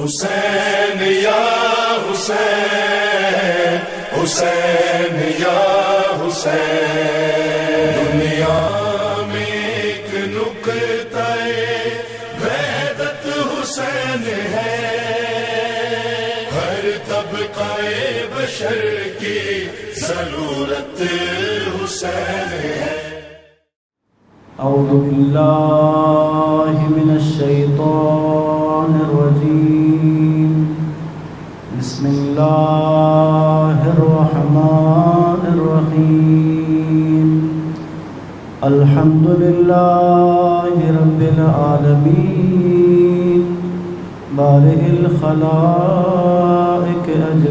حسین یا حسین، حسین یا حسین، دنیا میں ایک نقطہ وحدت حسین ہے، ہر طبقہ بشر کی ضرورت حسین ہے۔ اعوذ باللہ من الشیطان الرجیم، بسم اللہ الرحمن الرحیم، الحمد للہ رب العالمین، بارئ الخلائق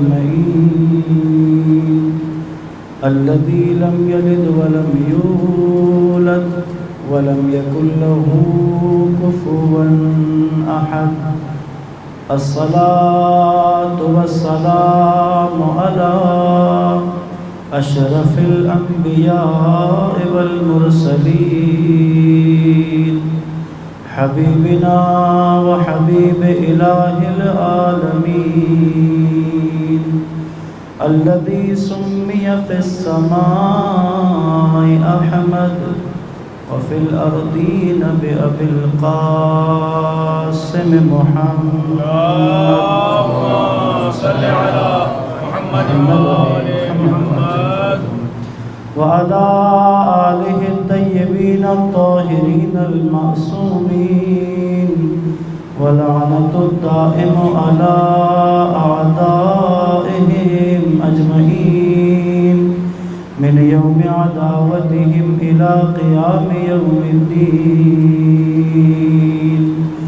اجمعین، الذی لم یلد ولم یولد ولم يكن له كفوا أحد، الصلاة والسلام على أشرف الأنبياء والمرسلين، حبيبنا وحبيب إله العالمين، الذي سمي في السماء أحمد وفي الأرضين بأبي القاسم محمد، اللهم صل على محمد وآل محمد وعلى آله الطيبين الطاهرين المعصومين، ولعنة الدائم على أعدائهم أجمعين من يوم عداوتهم إلى قيام يوم الدين۔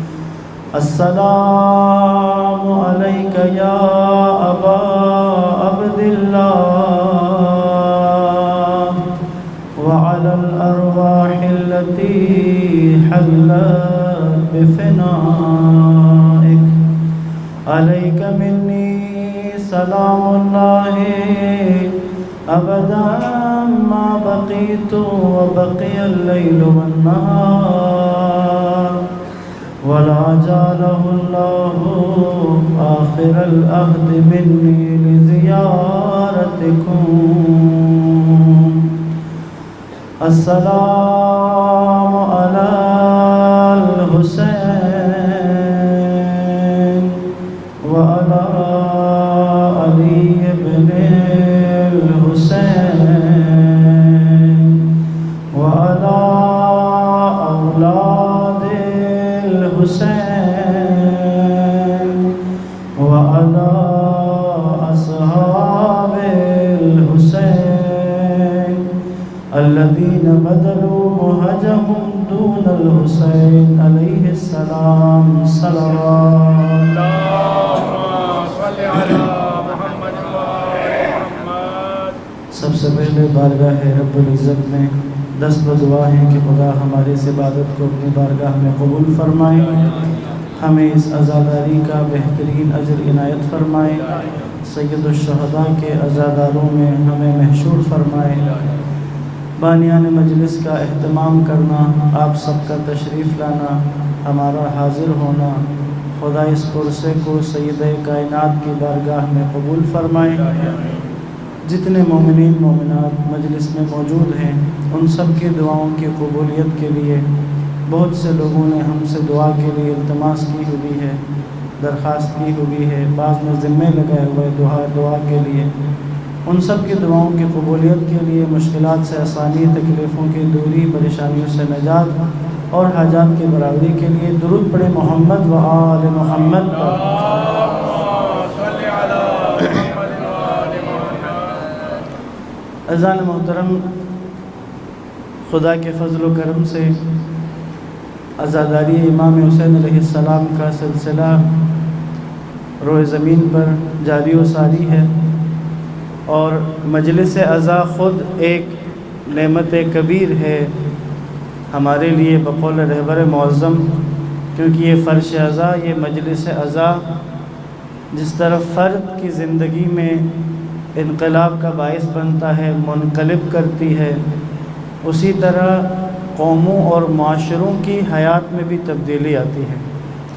السلام عليك يا أبا عبد الله، وعلى الأرواح التي حلت بفنائك، عليك مني سلام الله أبدا ما بقيت وبقي الليل والنهار، ولا جعله الله آخر العهد مني لزيارتكم۔ السلام على الحسين وعلى علي بن الحسين وعلى أولاد الحسين وعلى أصحاب الحسين الذين بذلوا مهجهم دون الحسين عليه السلام، صلوات سب سے پہلے بارگاہ رب العزت میں دست دعا ہے کہ خدا ہماری اس عبادت کو اپنی بارگاہ میں قبول فرمائے، ہمیں اس عزاداری کا بہترین اجر عنایت فرمائے، سید الشہداء کے عزاداروں میں ہمیں محشور فرمائے۔ بانیان مجلس کا اہتمام کرنا، آپ سب کا تشریف لانا، ہمارا حاضر ہونا، خدا اس پرسے کو سید کائنات کی بارگاہ میں قبول فرمائے۔ جتنے مومنین مومنات مجلس میں موجود ہیں ان سب کی دعاؤں کی قبولیت کے لیے بہت سے لوگوں نے ہم سے دعا کے لیے التماس کی ہوئی ہے، درخواست کی ہوئی ہے، بعض نے ذمے لگائے ہوئے دعا کے لیے، ان سب کی دعاؤں کی قبولیت کے لیے، مشکلات سے آسانی، تکلیفوں کی دوری، پریشانیوں سے نجات اور حاجات کی برابری کے لیے درود پڑھیں محمد و آل محمد پر۔ اذان محترم، خدا کے فضل و کرم سے عزاداری امام حسین علیہ السلام کا سلسلہ روئے زمین پر جاری و ساری ہے، اور مجلس عزا خود ایک نعمت کبیر ہے ہمارے لیے بقول رہبر معظم، کیونکہ یہ فرش عزا، یہ مجلس عزا جس طرح فرد کی زندگی میں انقلاب کا باعث بنتا ہے، منقلب کرتی ہے، اسی طرح قوموں اور معاشروں کی حیات میں بھی تبدیلی آتی ہے۔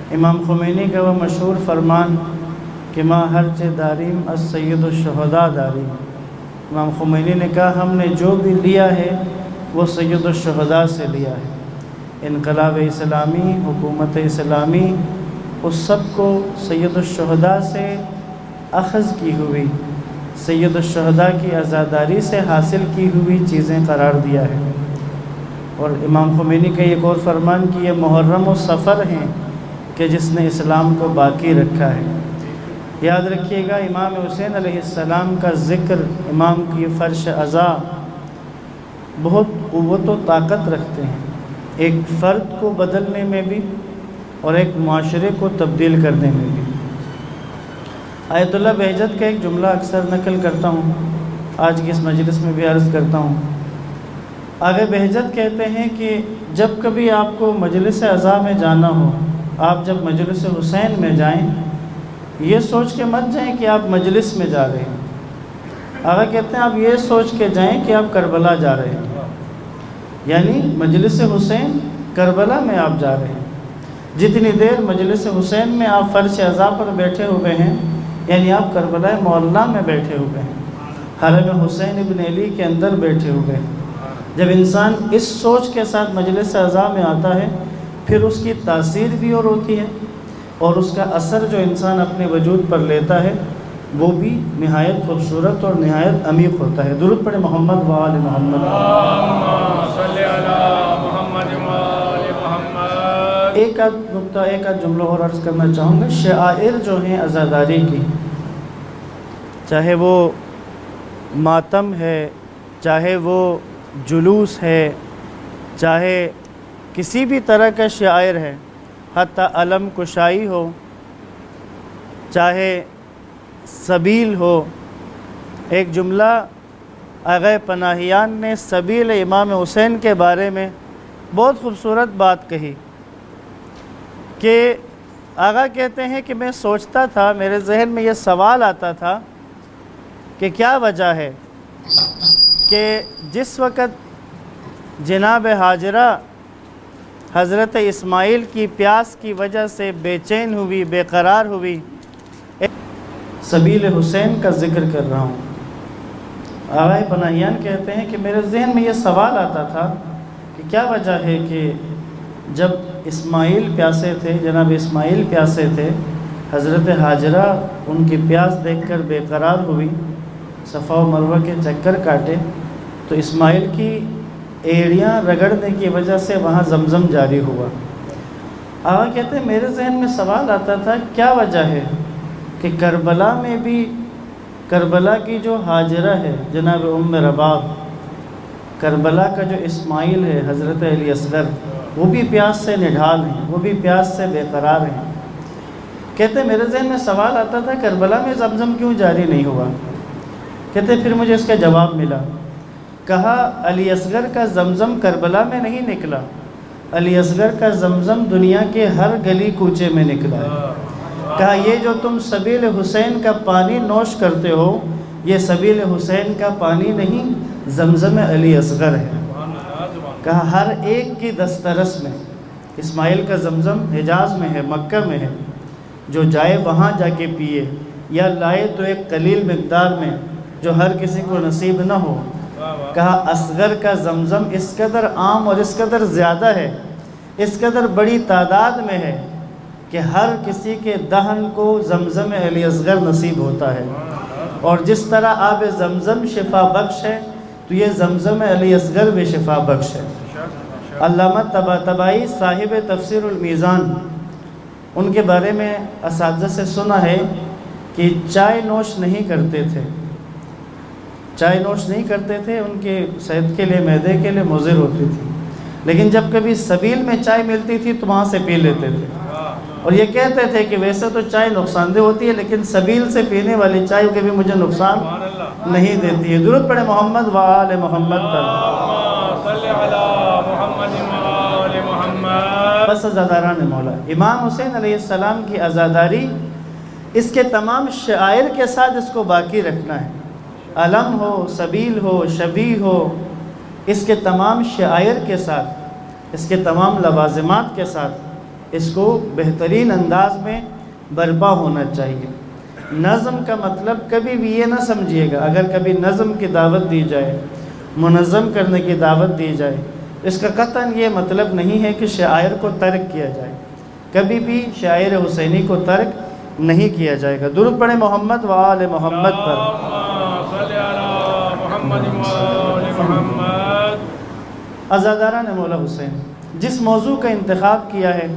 امام خمینی کا وہ مشہور فرمان کہ ما ہرچ داریم السید الشہداء داریم، امام خمینی نے کہا ہم نے جو بھی لیا ہے وہ سید الشہداء سے لیا ہے۔ انقلاب اسلامی، حکومت اسلامی، اس سب کو سید الشہداء سے اخذ کی ہوئی، سید الشہداء کی عزاداری سے حاصل کی ہوئی چیزیں قرار دیا ہے۔ اور امام خمینی کا ایک اور فرمان کہ یہ محرم و سفر ہیں کہ جس نے اسلام کو باقی رکھا ہے۔ یاد رکھیے گا امام حسین علیہ السلام کا ذکر، امام کی فرش عزا بہت قوت و طاقت رکھتے ہیں، ایک فرد کو بدلنے میں بھی اور ایک معاشرے کو تبدیل کرنے میں بھی۔ آیت اللہ بہجت کا ایک جملہ اکثر نقل کرتا ہوں، آج کی اس مجلس میں بھی عرض کرتا ہوں۔ آگے بہجت کہتے ہیں کہ جب کبھی آپ کو مجلس عزا میں جانا ہو، آپ جب مجلس حسین میں جائیں، یہ سوچ کے مت جائیں کہ آپ مجلس میں جا رہے ہیں، آگے کہتے ہیں آپ یہ سوچ کے جائیں کہ آپ کربلا جا رہے ہیں، یعنی مجلس حسین کربلا میں آپ جا رہے ہیں۔ جتنی دیر مجلس حسین میں آپ فرش عزا پر بیٹھے ہوئے ہیں، یعنی آپ کربلا معلیٰ میں بیٹھے ہوئے ہیں، حرم حسین ابن علی کے اندر بیٹھے ہوئے ہیں۔ جب انسان اس سوچ کے ساتھ مجلس عزا میں آتا ہے، پھر اس کی تاثیر بھی اور ہوتی ہے، اور اس کا اثر جو انسان اپنے وجود پر لیتا ہے وہ بھی نہایت خوبصورت اور نہایت عمیق ہوتا ہے۔ درود پڑھیں محمد و آل محمد۔ ایک آدھ نقطہ، ایک آدھ جملہ اور عرض کرنا چاہوں گا۔ شعائر جو ہیں عزاداری کی، چاہے وہ ماتم ہے، چاہے وہ جلوس ہے، چاہے کسی بھی طرح کا شعائر ہے، حتیٰ علم کشائی ہو، چاہے سبیل ہو۔ ایک جملہ آغا پناہیان نے سبیل امام حسین کے بارے میں بہت خوبصورت بات کہی کہ آغا کہتے ہیں کہ میں سوچتا تھا، میرے ذہن میں یہ سوال آتا تھا کہ کیا وجہ ہے کہ جس وقت جناب ہاجرہ حضرت اسماعیل کی پیاس کی وجہ سے بے چین ہوئی، بے قرار ہوئی، سبیل حسین کا ذکر کر رہا ہوں۔ آغا پناہیان کہتے ہیں کہ میرے ذہن میں یہ سوال آتا تھا کہ کیا وجہ ہے کہ جب اسماعیل پیاسے تھے، جناب اسماعیل پیاسے تھے، حضرت ہاجرہ ان کی پیاس دیکھ کر بے قرار ہوئی، صفا و مروہ کے چکر کاٹے، تو اسماعیل کی ایڑیاں رگڑنے کی وجہ سے وہاں زمزم جاری ہوا۔ آغا کہتے ہیں میرے ذہن میں سوال آتا تھا کیا وجہ ہے کہ کربلا میں بھی، کربلا کی جو ہاجرہ ہے جناب ام رباب، کربلا کا جو اسماعیل ہے حضرت علی اصغر، وہ بھی پیاس سے نڈھال ہیں، وہ بھی پیاس سے بے قرار ہیں۔ کہتے میرے ذہن میں سوال آتا تھا کربلا میں زمزم کیوں جاری نہیں ہوا؟ کہتے پھر مجھے اس کا جواب ملا، کہا علی اصغر کا زمزم کربلا میں نہیں نکلا، علی اصغر کا زمزم دنیا کے ہر گلی کوچے میں نکلا ہے۔ کہا یہ جو تم سبیل حسین کا پانی نوش کرتے ہو، یہ سبیل حسین کا پانی نہیں، زمزم علی اصغر ہے۔ کہا ہر ایک کی دسترس میں، اسماعیل کا زمزم حجاز میں ہے، مکہ میں ہے، جو جائے وہاں جا کے پیے، یا لائے تو ایک قلیل مقدار میں جو ہر کسی کو نصیب نہ ہو۔ کہا اصغر کا زمزم اس قدر عام اور اس قدر زیادہ ہے، اس قدر بڑی تعداد میں ہے کہ ہر کسی کے دہن کو زمزم علی اصغر نصیب ہوتا ہے۔ اور جس طرح آب زمزم شفا بخش ہے تو یہ زمزم علی اصغر بھی شفا بخش ہے۔ علامہ طباطبائی صاحب تفسیر المیزان، ان کے بارے میں اساتذہ سے سنا ہے کہ چائے نوش نہیں کرتے تھے، چائے نوش نہیں کرتے تھے، ان کے صحت کے لیے، معدے کے لیے مضر ہوتی تھی، لیکن جب کبھی سبیل میں چائے ملتی تھی تو وہاں سے پی لیتے تھے، اور یہ کہتے تھے کہ ویسے تو چائے نقصان دہ ہوتی ہے لیکن سبیل سے پینے والی چائے کبھی مجھے نقصان نہیں دیتی ہے۔ درود پڑھیں محمد و آل محمد پر۔ بس عزاداران مولا، امام حسین علیہ السلام کی عزاداری اس کے تمام شعائر کے ساتھ اس کو باقی رکھنا ہے، علم ہو، سبیل ہو، شبیہ ہو، اس کے تمام شعائر کے ساتھ، اس کے تمام لوازمات کے ساتھ اس کو بہترین انداز میں برپا ہونا چاہیے۔ نظم کا مطلب کبھی بھی یہ نہ سمجھیے گا، اگر کبھی نظم کی دعوت دی جائے، منظم کرنے کی دعوت دی جائے، اس کا قطعاً یہ مطلب نہیں ہے کہ شاعر کو ترک کیا جائے، کبھی بھی شاعر حسینی کو ترک نہیں کیا جائے گا۔ درود پڑھیں محمد و آل محمد پر۔ عزاداران مولا حسین، جس موضوع کا انتخاب کیا ہے،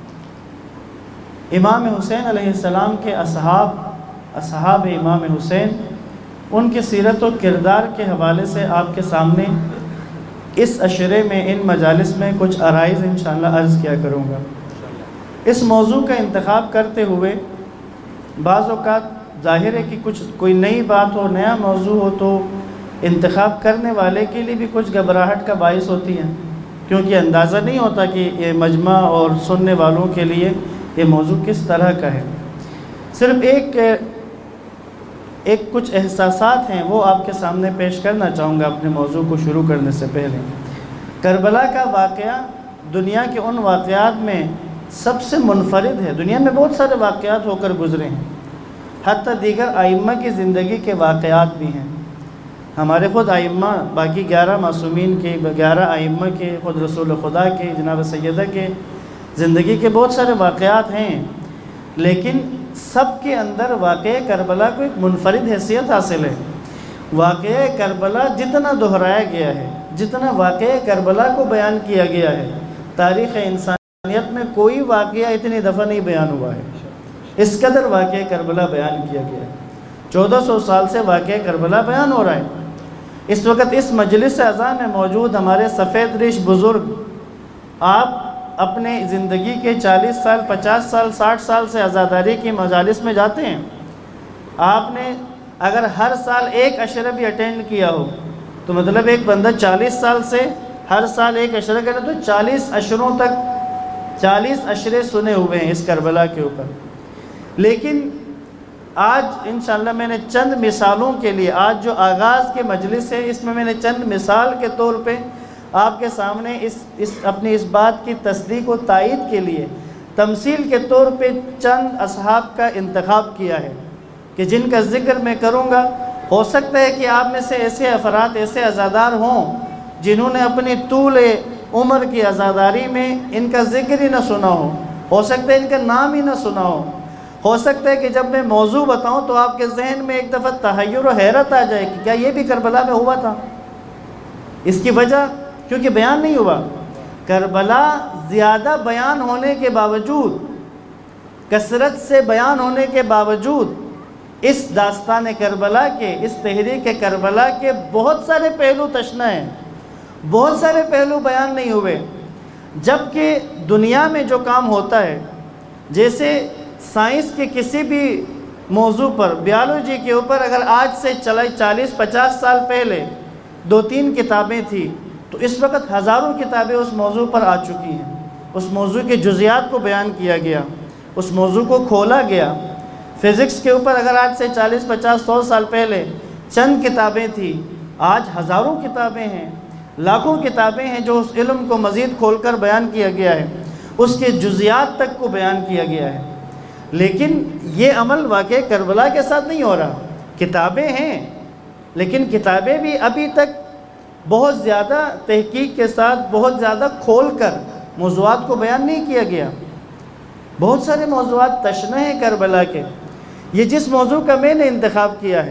امام حسین علیہ السلام کے اصحاب امام حسین، ان کی سیرت و کردار کے حوالے سے آپ کے سامنے اس عشرے میں، ان مجالس میں کچھ عرائض انشاءاللہ عرض کیا کروں گا۔ اس موضوع کا انتخاب کرتے ہوئے بعض اوقات ظاہر ہے کہ کوئی نئی بات ہو، نیا موضوع ہو، تو انتخاب کرنے والے کے لیے بھی کچھ گھبراہٹ کا باعث ہوتی ہے، کیونکہ اندازہ نہیں ہوتا کہ یہ مجمع اور سننے والوں کے لیے یہ موضوع کس طرح کا ہے۔ صرف ایک کچھ احساسات ہیں، وہ آپ کے سامنے پیش کرنا چاہوں گا اپنے موضوع کو شروع کرنے سے پہلے۔ کربلا کا واقعہ دنیا کے ان واقعات میں سب سے منفرد ہے۔ دنیا میں بہت سارے واقعات ہو کر گزرے ہیں، حتیٰ دیگر ائمہ کی زندگی کے واقعات بھی ہیں۔ ہمارے خود ائمہ، باقی 11 معصومین کے، 11 ائمہ کے، خود رسول خدا کے، جناب سیدہ کے زندگی کے بہت سارے واقعات ہیں، لیکن سب کے اندر واقعہ کربلا کو ایک منفرد حیثیت حاصل ہے۔ واقعہ کربلا جتنا دہرایا گیا ہے، جتنا واقعہ کربلا کو بیان کیا گیا ہے، تاریخ انسانیت میں کوئی واقعہ اتنی دفعہ نہیں بیان ہوا ہے، اس قدر واقعہ کربلا بیان کیا گیا ہے۔ 1400 سال سے واقعہ کربلا بیان ہو رہا ہے۔ اس وقت اس مجلس اعزاء میں موجود ہمارے سفید ریش بزرگ، آپ اپنے زندگی کے 40 سال، 50 سال، 60 سال سے عزاداری کی مجالس میں جاتے ہیں۔ آپ نے اگر ہر سال ایک عشرہ بھی اٹینڈ کیا ہو تو مطلب ایک بندہ 40 سال سے ہر سال ایک عشرہ کرے تو 40 عشروں تک 40 عشرے سنے ہوئے ہیں اس کربلا کے اوپر۔ لیکن آج انشاءاللہ میں نے چند مثالوں کے لیے، آج جو آغاز کے مجلس ہے اس میں میں نے چند مثال کے طور پہ آپ کے سامنے اپنی اس بات کی تصدیق و تائید کے لیے تمثیل کے طور پہ چند اصحاب کا انتخاب کیا ہے کہ جن کا ذکر میں کروں گا۔ ہو سکتا ہے کہ آپ میں سے ایسے افراد، ایسے عزادار ہوں جنہوں نے اپنی طول عمر کی عزاداری میں ان کا ذکر ہی نہ سنا ہو سکتا ہے ان کا نام ہی نہ سنا ہو سکتا ہے کہ جب میں موضوع بتاؤں تو آپ کے ذہن میں ایک دفعہ تحیر و حیرت آ جائے کہ کیا یہ بھی کربلا میں ہوا تھا۔ اس کی وجہ کیونکہ بیان نہیں ہوا۔ کربلا زیادہ بیان ہونے کے باوجود، کثرت سے بیان ہونے کے باوجود، اس داستان کربلا کے، اس تحریک کربلا کے بہت سارے پہلو تشنا ہیں، بہت سارے پہلو بیان نہیں ہوئے۔ جبکہ دنیا میں جو کام ہوتا ہے، جیسے سائنس کے کسی بھی موضوع پر، بیالوجی کے اوپر اگر آج سے 40-50 سال پہلے 2-3 کتابیں تھیں تو اس وقت ہزاروں کتابیں اس موضوع پر آ چکی ہیں۔ اس موضوع کے جزیات کو بیان کیا گیا، اس موضوع کو کھولا گیا۔ فزکس کے اوپر اگر آج سے 40-50-100 سال پہلے چند کتابیں تھیں، آج ہزاروں کتابیں ہیں، لاکھوں کتابیں ہیں جو اس علم کو مزید کھول کر بیان کیا گیا ہے، اس کے جزیات تک کو بیان کیا گیا ہے۔ لیکن یہ عمل واقع کربلا کے ساتھ نہیں ہو رہا۔ کتابیں ہیں، لیکن کتابیں بھی ابھی تک بہت زیادہ تحقیق کے ساتھ، بہت زیادہ کھول کر موضوعات کو بیان نہیں کیا گیا۔ بہت سارے موضوعات تشنہ ہیں کربلا کے۔ یہ جس موضوع کا میں نے انتخاب کیا ہے،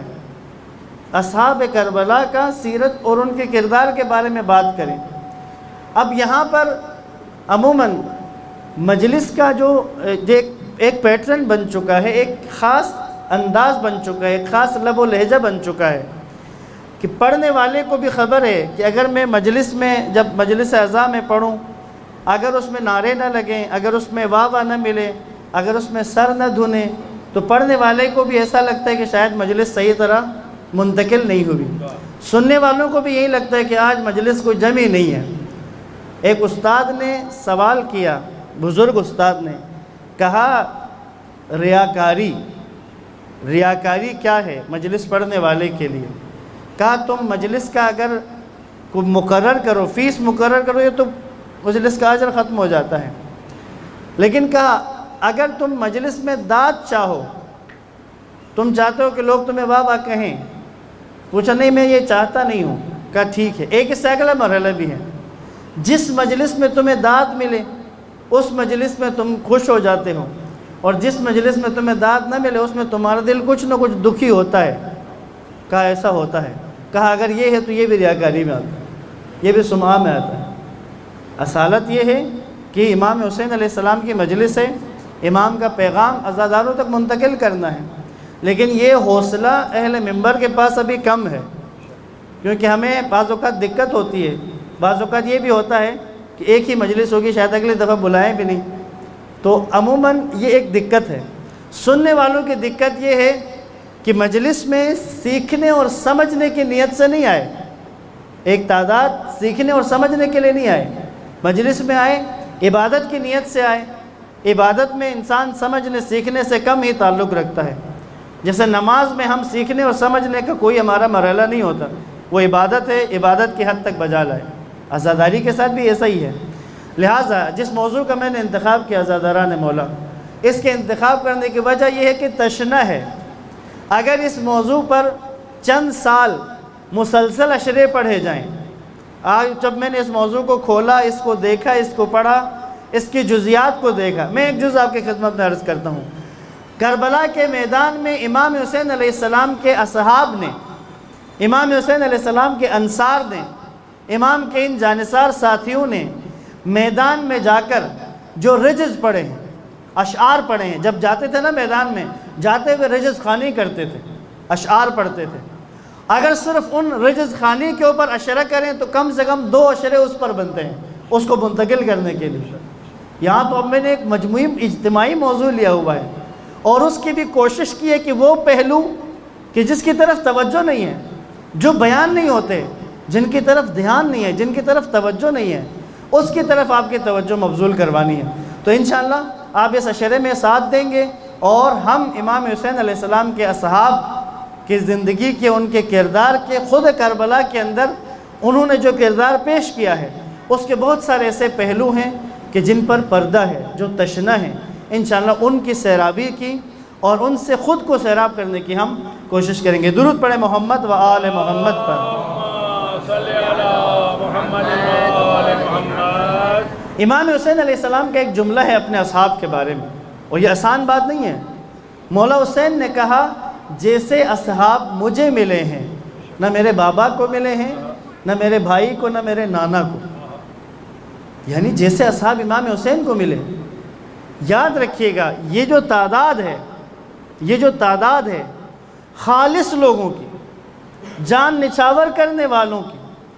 اصحاب کربلا کا سیرت اور ان کے کردار کے بارے میں بات کریں۔ اب یہاں پر عموماً مجلس کا جو ایک پیٹرن بن چکا ہے، ایک خاص انداز بن چکا ہے، ایک خاص لب و لہجہ بن چکا ہے کہ پڑھنے والے کو بھی خبر ہے کہ اگر میں مجلس میں، جب مجلس اعزاء میں پڑھوں، اگر اس میں نعرے نہ لگیں، اگر اس میں واہ واہ نہ ملے، اگر اس میں سر نہ دھنے، تو پڑھنے والے کو بھی ایسا لگتا ہے کہ شاید مجلس صحیح طرح منتقل نہیں ہوئی۔ سننے والوں کو بھی یہی لگتا ہے کہ آج مجلس کوئی جمی نہیں ہے۔ ایک استاد نے سوال کیا، بزرگ استاد نے کہا ریاکاری کیا ہے مجلس پڑھنے والے کے لیے؟ کہا تم مجلس کا اگر مقرر کرو، فیس مقرر کرو، یہ تو مجلس کا اجر ختم ہو جاتا ہے۔ لیکن کہا اگر تم مجلس میں داد چاہو، تم چاہتے ہو کہ لوگ تمہیں واہ واہ کہیں، پوچھا نہیں میں یہ چاہتا نہیں ہوں، کہا ٹھیک ہے، ایک اس سے اگلا مرحلہ بھی ہے، جس مجلس میں تمہیں داد ملے اس مجلس میں تم خوش ہو جاتے ہو، اور جس مجلس میں تمہیں داد نہ ملے اس میں تمہارا دل کچھ نہ کچھ دکھی ہوتا ہے۔ کہا ایسا ہوتا ہے، کہا اگر یہ ہے تو یہ بھی ریاکاری میں آتا ہے، یہ بھی سمعہ میں آتا ہے۔ اصالت یہ ہے کہ امام حسین علیہ السلام کی مجلس ہے، امام کا پیغام عزاداروں تک منتقل کرنا ہے، لیکن یہ حوصلہ اہل منبر کے پاس ابھی کم ہے، کیونکہ ہمیں بعض اوقات دقت ہوتی ہے، بعض اوقات یہ بھی ہوتا ہے کہ ایک ہی مجلس ہوگی، شاید اگلی دفعہ بلائیں بھی نہیں، تو عموماً یہ ایک دقت ہے۔ سننے والوں کی دقت یہ ہے کہ مجلس میں سیکھنے اور سمجھنے کی نیت سے نہیں آئے، ایک تعداد سیکھنے اور سمجھنے کے لیے نہیں آئے، مجلس میں آئے عبادت کی نیت سے آئے۔ عبادت میں انسان سمجھنے سیکھنے سے کم ہی تعلق رکھتا ہے، جیسے نماز میں ہم سیکھنے اور سمجھنے کا کوئی ہمارا مرحلہ نہیں ہوتا، وہ عبادت ہے، عبادت کی حد تک بجا لائے۔ عزاداری کے ساتھ بھی ایسا ہی ہے۔ لہٰذا جس موضوع کا میں نے انتخاب کیا عزاداران مولا، اس کے انتخاب کرنے کی وجہ یہ ہے کہ تشنہ ہے۔ اگر اس موضوع پر چند سال مسلسل اشرے پڑھے جائیں، آج جب میں نے اس موضوع کو کھولا، اس کو دیکھا، اس کو پڑھا، اس کی جزیات کو دیکھا، میں ایک جز آپ کی خدمت میں عرض کرتا ہوں۔ کربلا کے میدان میں امام حسین علیہ السلام کے اصحاب نے، امام حسین علیہ السلام کے انصار نے، امام کے ان جانثار ساتھیوں نے میدان میں جا کر جو رجز پڑھے ہیں، اشعار پڑھے ہیں، جب جاتے تھے نا میدان میں، جاتے ہوئے رجز خوانی کرتے تھے، اشعار پڑھتے تھے۔ اگر صرف ان رجز خوانی کے اوپر اشرہ کریں تو کم سے کم 2 اشرے اس پر بنتے ہیں، اس کو منتقل کرنے کے لیے۔ یہاں تو اب میں نے ایک مجموعی اجتماعی موضوع لیا ہوا ہے، اور اس کی بھی کوشش کی ہے کہ وہ پہلو کہ جس کی طرف توجہ نہیں ہے، جو بیان نہیں ہوتے، جن کی طرف دھیان نہیں ہے، جن کی طرف توجہ نہیں ہے، اس کی طرف آپ کی توجہ مبذول کروانی ہے۔ تو انشاءاللہ آپ اس اشرے میں ساتھ دیں گے، اور ہم امام حسین علیہ السلام کے اصحاب کی زندگی کے، ان کے کردار کے، خود کربلا کے اندر انہوں نے جو کردار پیش کیا ہے، اس کے بہت سارے ایسے پہلو ہیں کہ جن پر پردہ ہے، جو تشنہ ہیں۔ انشاءاللہ ان کی سیرابی کی اور ان سے خود کو سیراب کرنے کی ہم کوشش کریں گے۔ درود پڑھیں محمد و آل محمد پر۔ امام حسین علیہ السلام کا ایک جملہ ہے اپنے اصحاب کے بارے میں، اور یہ آسان بات نہیں ہے۔ مولا حسین نے کہا جیسے اصحاب مجھے ملے ہیں، نہ میرے بابا کو ملے ہیں، نہ میرے بھائی کو، نہ میرے نانا کو، یعنی جیسے اصحاب امام حسین کو ملے۔ یاد رکھیے گا یہ جو تعداد ہے، یہ جو تعداد ہے خالص لوگوں کی، جان نچھاور کرنے والوں کی،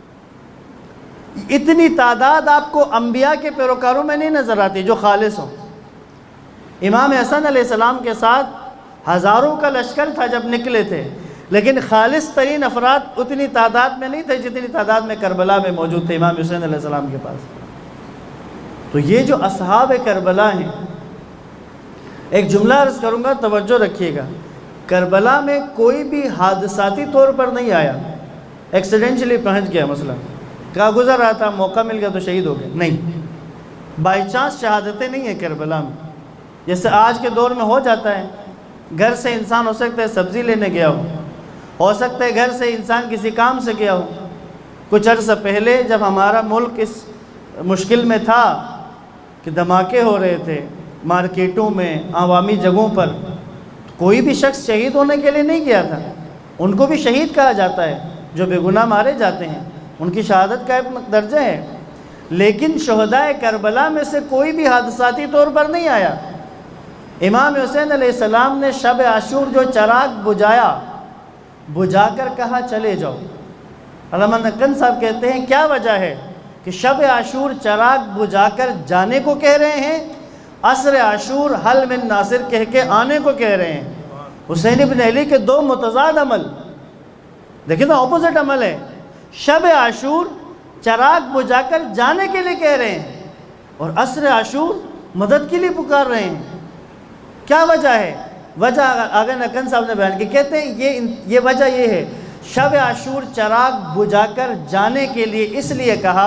اتنی تعداد آپ کو انبیاء کے پیروکاروں میں نہیں نظر آتی جو خالص ہوں۔ امام حسن علیہ السلام کے ساتھ ہزاروں کا لشکر تھا جب نکلے تھے، لیکن خالص ترین افراد اتنی تعداد میں نہیں تھے جتنی تعداد میں کربلا میں موجود تھے امام حسین علیہ السلام کے پاس۔ تو یہ جو اصحاب کربلا ہیں، ایک جملہ عرض کروں گا، توجہ رکھیے گا۔ کربلا میں کوئی بھی حادثاتی طور پر نہیں آیا، ایکسیڈنٹلی پہنچ گیا، مثلا کہا گزر رہا تھا، موقع مل گیا تو شہید ہو گئے، نہیں۔ بائی چانس شہادتیں نہیں ہیں کربلا میں، جیسے آج کے دور میں ہو جاتا ہے۔ گھر سے انسان ہو سکتا ہے سبزی لینے گیا ہو سکتا ہے گھر سے انسان کسی کام سے گیا ہو۔ کچھ عرصہ پہلے جب ہمارا ملک اس مشکل میں تھا کہ دھماکے ہو رہے تھے مارکیٹوں میں، عوامی جگہوں پر، کوئی بھی شخص شہید ہونے کے لیے نہیں گیا تھا۔ ان کو بھی شہید کہا جاتا ہے جو بے گناہ مارے جاتے ہیں، ان کی شہادت کا ایک درجہ ہے، لیکن شہدائے کربلا میں سے کوئی بھی حادثاتی طور پر نہیں آیا۔ امام حسین علیہ السلام نے شب عاشور جو چراغ بجھایا، بجھا کر کہا چلے جاؤ۔ علامہ نقن صاحب کہتے ہیں کیا وجہ ہے کہ شب عاشور چراغ بجھا کر جانے کو کہہ رہے ہیں، عصر عاشور حل من ناصر کہہ کے آنے کو کہہ رہے ہیں۔ حسین ابن علی کے 2 متضاد عمل، دیکھیں نا، اپوزٹ عمل ہے۔ شب عاشور چراغ بجھا کر جانے کے لیے کہہ رہے ہیں، اور عصر عاشور مدد کے لیے پکار رہے ہیں۔ کیا وجہ ہے؟ وجہ آگے نقن صاحب نے بیان کی، کہتے ہیں یہ وجہ یہ ہے، شب عاشور چراغ بجھا کر جانے کے لیے اس لیے کہا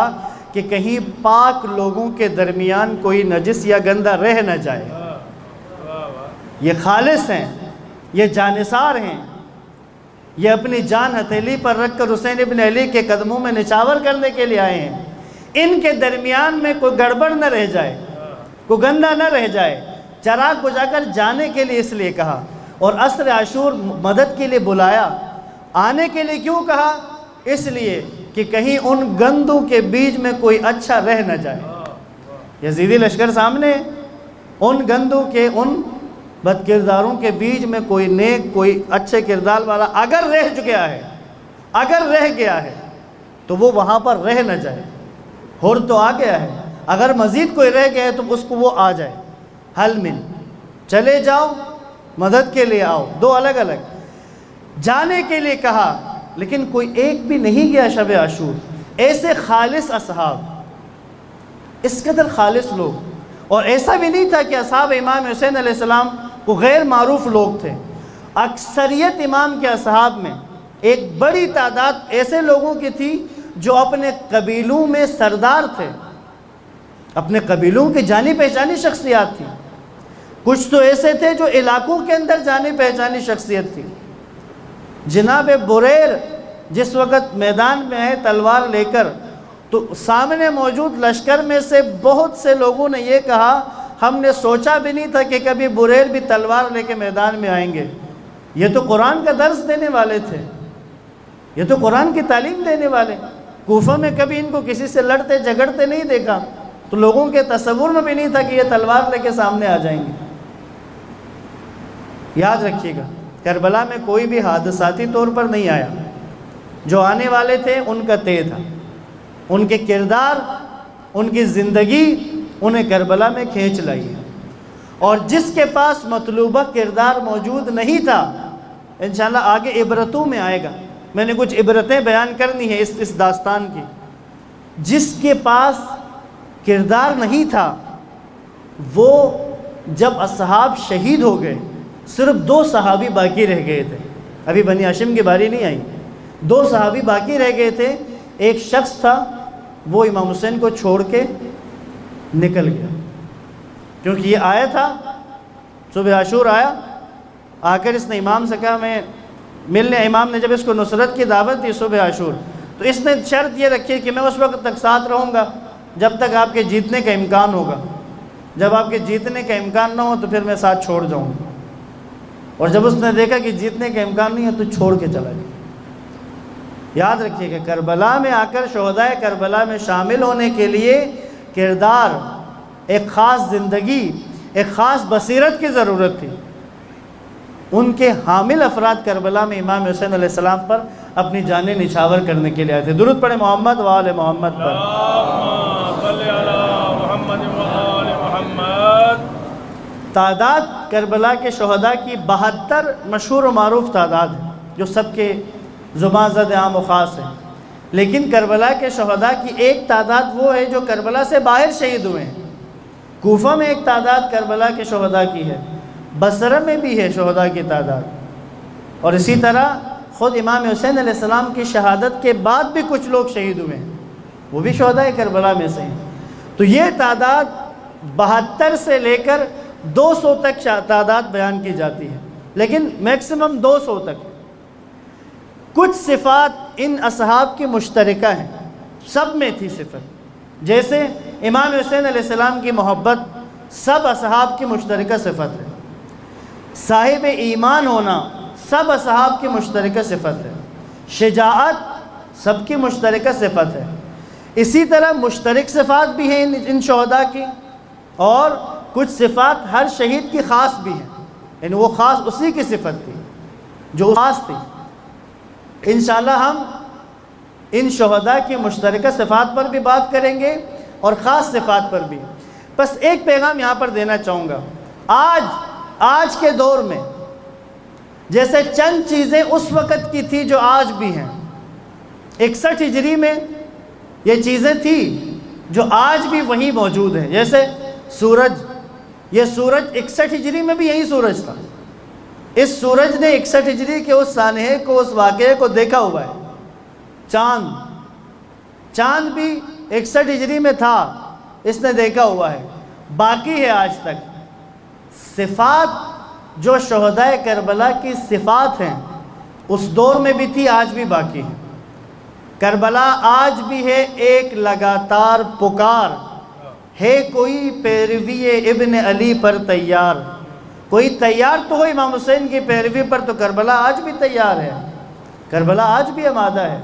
کہ کہیں پاک لوگوں کے درمیان کوئی نجس یا گندہ رہ نہ جائے. یہ خالص ہیں، یہ جانثار ہیں، یہ اپنی جان ہتھیلی پر رکھ کر حسین ابن علی کے قدموں میں نچھاور کرنے کے لیے آئے ہیں. ان کے درمیان میں کوئی گڑبڑ نہ رہ جائے، کوئی گندہ نہ رہ جائے. چراغ بجھا کر جانے کے لیے اس لیے کہا، اور عصر عاشور مدد کے لیے بلایا. آنے کے لیے کیوں کہا؟ اس لیے کہ کہیں ان گندوں کے بیچ میں کوئی اچھا رہ نہ جائے. یزیدی لشکر سامنے، ان گندوں کے، ان بد کرداروں کے بیچ میں کوئی نیک، کوئی اچھے کردار والا اگر رہ گیا ہے تو وہ وہاں پر رہ نہ جائے. ہور تو آ گیا ہے، اگر مزید کوئی رہ گیا ہے تو اس کو وہ آ جائے. حل من، چلے جاؤ، مدد کے لیے آؤ. دو الگ الگ جانے کے لیے کہا، لیکن کوئی ایک بھی نہیں گیا شب عاشور. ایسے خالص اصحاب، اس قدر خالص لوگ. اور ایسا بھی نہیں تھا کہ اصحاب امام حسین علیہ السلام کو غیر معروف لوگ تھے. اکثریت امام کے اصحاب میں ایک بڑی تعداد ایسے لوگوں کی تھی جو اپنے قبیلوں میں سردار تھے، اپنے قبیلوں کی جانی پہچانی شخصیات تھی. کچھ تو ایسے تھے جو علاقوں کے اندر جانی پہچانی شخصیت تھی. جناب بریر جس وقت میدان میں آئے تلوار لے کر، تو سامنے موجود لشکر میں سے بہت سے لوگوں نے یہ کہا، ہم نے سوچا بھی نہیں تھا کہ کبھی بریر بھی تلوار لے کے میدان میں آئیں گے. یہ تو قرآن کا درس دینے والے تھے، یہ تو قرآن کی تعلیم دینے والے. کوفہ میں کبھی ان کو کسی سے لڑتے جھگڑتے نہیں دیکھا، تو لوگوں کے تصور میں بھی نہیں تھا کہ یہ تلوار لے کے سامنے آ جائیں گے. یاد رکھیے گا، کربلا میں کوئی بھی حادثاتی طور پر نہیں آیا. جو آنے والے تھے ان کا طے تھا، ان کے کردار، ان کی زندگی انہیں کربلا میں کھینچ لائی ہے. اور جس کے پاس مطلوبہ کردار موجود نہیں تھا، انشاءاللہ آگے عبرتوں میں آئے گا. میں نے کچھ عبرتیں بیان کرنی ہیں اس داستان کی. جس کے پاس کردار نہیں تھا، وہ جب اصحاب شہید ہو گئے، صرف 2 صحابی باقی رہ گئے تھے. ابھی بنی ہاشم کی باری نہیں آئی. 2 صحابی باقی رہ گئے تھے. ایک شخص تھا، وہ امام حسین کو چھوڑ کے نکل گیا، کیونکہ یہ آیا تھا، صبح عاشور آیا. آ کر اس نے امام سے کہا میں ملنے. امام نے جب اس کو نصرت کی دعوت دی صبح عاشور، تو اس نے شرط یہ رکھی کہ میں اس وقت تک ساتھ رہوں گا جب تک آپ کے جیتنے کا امکان ہوگا. جب آپ کے جیتنے کا امکان نہ ہو تو پھر میں ساتھ چھوڑ جاؤں گا. اور جب اس نے دیکھا کہ جیتنے کا امکان نہیں ہے تو چھوڑ کے چلا گیا. یاد رکھیے کہ کربلا میں آ کر شہدائے کربلا میں شامل ہونے کے لیے کردار، ایک خاص زندگی، ایک خاص بصیرت کی ضرورت تھی. ان کے حامل افراد کربلا میں امام حسین علیہ السلام پر اپنی جانیں نچھاور کرنے کے لیے آئے تھے. درود پڑھیں محمد و آل محمد پر. تعداد کربلا کے شہداء کی 72 مشہور و معروف تعداد ہے جو سب کے زبان زد عام و خاص ہے. لیکن کربلا کے شہداء کی ایک تعداد وہ ہے جو کربلا سے باہر شہید ہوئے ہیں. کوفہ میں ایک تعداد کربلا کے شہداء کی ہے، بصرہ میں بھی ہے شہداء کی تعداد، اور اسی طرح خود امام حسین علیہ السلام کی شہادت کے بعد بھی کچھ لوگ شہید ہوئے ہیں، وہ بھی شہداء کربلا میں سے ہیں. تو یہ تعداد 72 سے لے کر 200 تک تعداد بیان کی جاتی ہے، لیکن میکسیمم 200 تک. کچھ صفات ان اصحاب کی مشترکہ ہیں، سب میں تھی صفت. جیسے امام حسین علیہ السلام کی محبت سب اصحاب کی مشترکہ صفت ہے. صاحب ایمان ہونا سب اصحاب کی مشترکہ صفت ہے. شجاعت سب کی مشترکہ صفت ہے. اسی طرح مشترک صفات بھی ہیں ان شہداء کی، اور کچھ صفات ہر شہید کی خاص بھی ہیں، یعنی وہ خاص اسی کی صفت تھی جو خاص تھی. انشاءاللہ ہم ان شہداء کی مشترکہ صفات پر بھی بات کریں گے اور خاص صفات پر بھی. بس ایک پیغام یہاں پر دینا چاہوں گا. آج کے دور میں جیسے چند چیزیں اس وقت کی تھی جو آج بھی ہیں. 61 ہجری میں یہ چیزیں تھیں جو آج بھی وہیں موجود ہیں. جیسے سورج، یہ سورج 61 ہجری میں بھی یہی سورج تھا. اس سورج نے 61 ہجری کے اس سانحے کو، اس واقعے کو دیکھا ہوا ہے. چاند بھی 61 ہجری میں تھا، اس نے دیکھا ہوا ہے، باقی ہے آج تک۔ صفات جو شہدائے کربلا کی صفات ہیں اس دور میں بھی تھی، آج بھی باقی ہے۔ کربلا آج بھی ہے ایک لگاتار پکار ہے، کوئی پیروی ابن علی پر تیار، کوئی تیار تو ہو امام حسین کی پیروی پر، تو کربلا آج بھی تیار ہے، کربلا آج بھی آمادہ ہے۔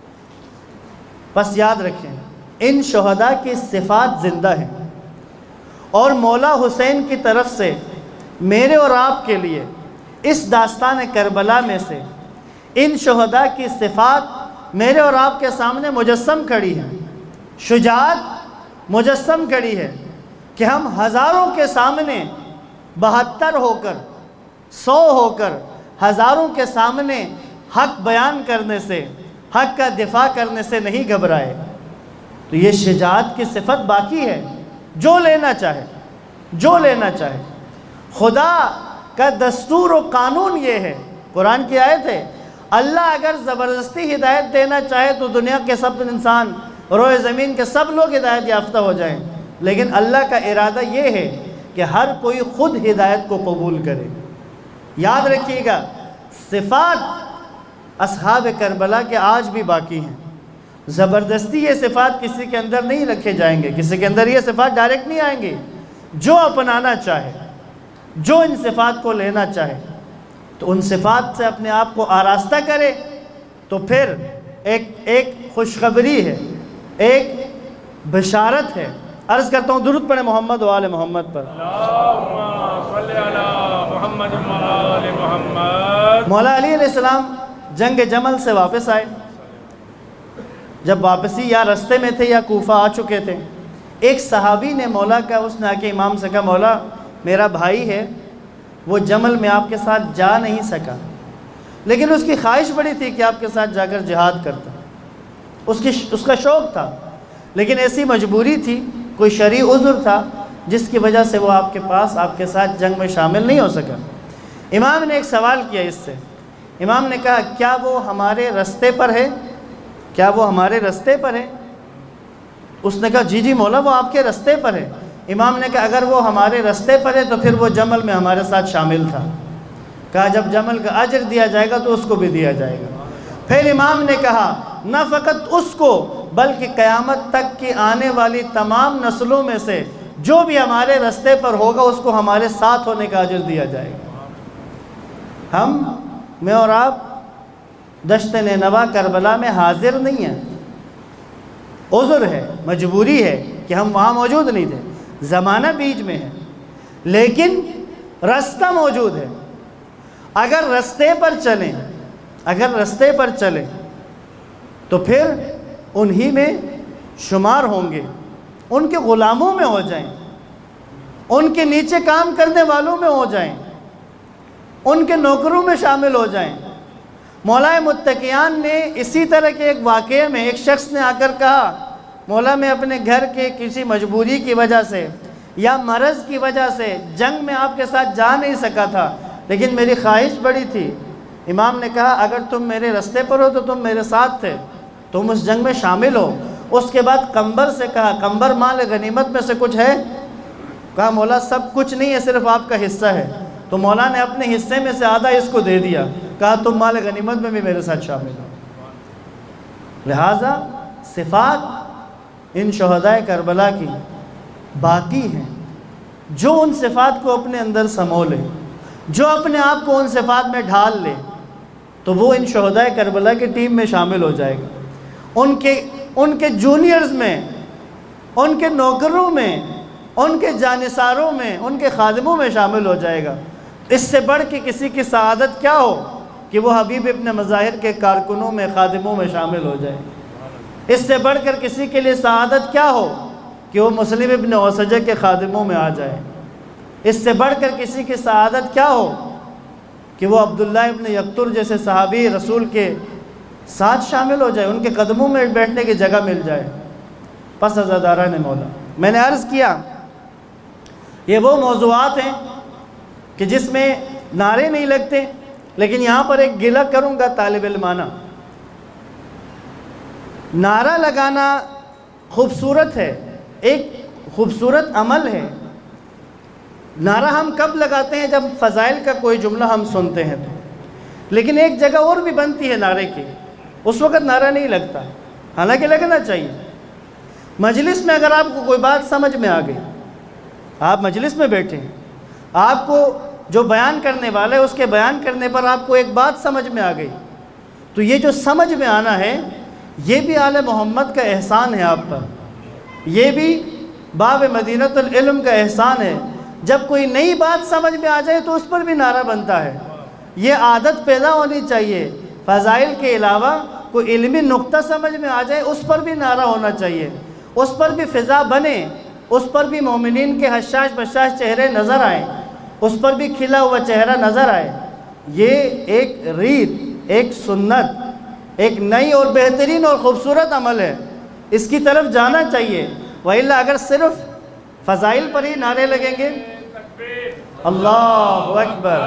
بس یاد رکھیں ان شہداء کی صفات زندہ ہیں، اور مولا حسین کی طرف سے میرے اور آپ کے لیے اس داستان کربلا میں سے ان شہداء کی صفات میرے اور آپ کے سامنے مجسم کھڑی ہیں، شجاعت مجسم کھڑی ہے کہ ہم ہزاروں کے سامنے 72 ہو کر 100 ہو کر ہزاروں کے سامنے حق بیان کرنے سے، حق کا دفاع کرنے سے نہیں گھبرائے۔ تو یہ شجاعت کی صفت باقی ہے، جو لینا چاہے، جو لینا چاہے۔ خدا کا دستور و قانون یہ ہے، قرآن کی آیت ہے، اللہ اگر زبردستی ہدایت دینا چاہے تو دنیا کے سب انسان، روئے زمین کے سب لوگ ہدایت یافتہ ہو جائیں، لیکن اللہ کا ارادہ یہ ہے کہ ہر کوئی خود ہدایت کو قبول کرے۔ یاد رکھیے گا، صفات اصحاب کربلا کے آج بھی باقی ہیں۔ زبردستی یہ صفات کسی کے اندر نہیں رکھے جائیں گے، کسی کے اندر یہ صفات ڈائریکٹ نہیں آئیں گے۔ جو اپنانا چاہے، جو ان صفات کو لینا چاہے تو ان صفات سے اپنے آپ کو آراستہ کرے، تو پھر ایک خوشخبری ہے، ایک بشارت ہے۔ عرض کرتا ہوں درود پڑھیں محمد و آل محمد پر۔ اللہم صلی علی محمد و آل محمد۔ مولا علی علیہ السلام جنگ جمل سے واپس آئے، جب واپسی یا رستے میں تھے یا کوفہ آ چکے تھے، ایک صحابی نے مولا کا، اس نے آ کے امام سے کہا مولا میرا بھائی ہے، وہ جمل میں آپ کے ساتھ جا نہیں سکا، لیکن اس کی خواہش بڑی تھی کہ آپ کے ساتھ جا کر جہاد کرتا، اس کا شوق تھا، لیکن ایسی مجبوری تھی، کوئی شرعی عذر تھا جس کی وجہ سے وہ آپ کے پاس، آپ کے ساتھ جنگ میں شامل نہیں ہو سکا۔ امام نے ایک سوال کیا اس سے، امام نے کہا کیا وہ ہمارے رستے پر ہے؟ کیا وہ ہمارے رستے پر ہے؟ اس نے کہا جی جی مولا وہ آپ کے رستے پر ہے۔ امام نے کہا اگر وہ ہمارے رستے پر ہے تو پھر وہ جمل میں ہمارے ساتھ شامل تھا۔ کہا جب جمل کا اجر دیا جائے گا تو اس کو بھی دیا جائے گا۔ پھر امام نے کہا نہ فقط اس کو بلکہ قیامت تک کی آنے والی تمام نسلوں میں سے جو بھی ہمارے رستے پر ہوگا اس کو ہمارے ساتھ ہونے کا اجر دیا جائے گا۔ میں اور آپ دشت نینوا کربلا میں حاضر نہیں ہیں، عذر ہے، مجبوری ہے کہ ہم وہاں موجود نہیں تھے، زمانہ بیچ میں ہے، لیکن رستہ موجود ہے۔ اگر رستے پر چلیں تو پھر انہی میں شمار ہوں گے، ان کے غلاموں میں ہو جائیں، ان کے نیچے کام کرنے والوں میں ہو جائیں، ان کے نوکروں میں شامل ہو جائیں۔ مولا متقیان نے اسی طرح کے ایک واقعے میں ایک شخص نے آ کر کہا مولا میں اپنے گھر کے کسی مجبوری کی وجہ سے یا مرض کی وجہ سے جنگ میں آپ کے ساتھ جا نہیں سکا تھا، لیکن میری خواہش بڑی تھی۔ امام نے کہا اگر تم میرے رستے پر ہو تو تم میرے ساتھ تھے، تم اس جنگ میں شامل ہو۔ اس کے بعد قنبر سے کہا قنبر مال غنیمت میں سے کچھ ہے؟ کہا مولا سب کچھ نہیں ہے، صرف آپ کا حصہ ہے۔ تو مولا نے اپنے حصے میں سے آدھا اس کو دے دیا، کہا تم مال غنیمت میں بھی میرے ساتھ شامل ہو۔ لہٰذا صفات ان شہدائے کربلا کی باقی ہیں، جو ان صفات کو اپنے اندر سمو لے، جو اپنے آپ کو ان صفات میں ڈھال لے تو وہ ان شہدائے کربلا کی ٹیم میں شامل ہو جائے گا، ان کے جونیئرز میں، ان کے نوکروں میں، ان کے جانثاروں میں، ان کے خادموں میں شامل ہو جائے گا۔ اس سے بڑھ کے کسی کی سعادت کیا ہو کہ وہ حبیب ابن مظاہر کے کارکنوں میں، خادموں میں شامل ہو جائے۔ اس سے بڑھ کر کسی کے لیے سعادت کیا ہو کہ وہ مسلم ابن اوسجہ کے خادموں میں آ جائے۔ اس سے بڑھ کر کسی کی سعادت کیا ہو کہ وہ عبداللہ ابن یقطر جیسے صحابی رسول کے ساتھ شامل ہو جائے، ان کے قدموں میں بیٹھنے کی جگہ مل جائے۔ پس عزادارہ نے مولا، میں نے عرض کیا یہ وہ موضوعات ہیں کہ جس میں نعرے نہیں لگتے، لیکن یہاں پر ایک گلہ کروں گا طالب علمانہ۔ نعرہ لگانا خوبصورت ہے، ایک خوبصورت عمل ہے۔ نعرہ ہم کب لگاتے ہیں؟ جب فضائل کا کوئی جملہ ہم سنتے ہیں تو، لیکن ایک جگہ اور بھی بنتی ہے نعرے کی، اس وقت نعرہ نہیں لگتا، حالانکہ لگنا چاہیے۔ مجلس میں اگر آپ کو کوئی بات سمجھ میں آ گئی، آپ مجلس میں بیٹھے ہیں، آپ کو جو بیان کرنے والا ہے اس کے بیان کرنے پر آپ کو ایک بات سمجھ میں آ گئی، تو یہ جو سمجھ میں آنا ہے یہ بھی آل محمد کا احسان ہے آپ پر، یہ بھی باب مدینۃ العلم کا احسان ہے۔ جب کوئی نئی بات سمجھ میں آ جائے تو اس پر بھی نعرہ بنتا ہے۔ یہ عادت پیدا ہونی چاہیے، فضائل کے علاوہ کوئی علمی نقطہ سمجھ میں آ جائے اس پر بھی نعرہ ہونا چاہیے، اس پر بھی فضا بنے، اس پر بھی مومنین کے حشاش بشاش چہرے نظر آئیں، اس پر بھی کھلا ہوا چہرہ نظر آئے۔ یہ ایک ریت، ایک سنت، ایک نئی اور بہترین اور خوبصورت عمل ہے، اس کی طرف جانا چاہیے۔ وإلا اگر صرف فضائل پر ہی نعرے لگیں گے، اللہ اکبر،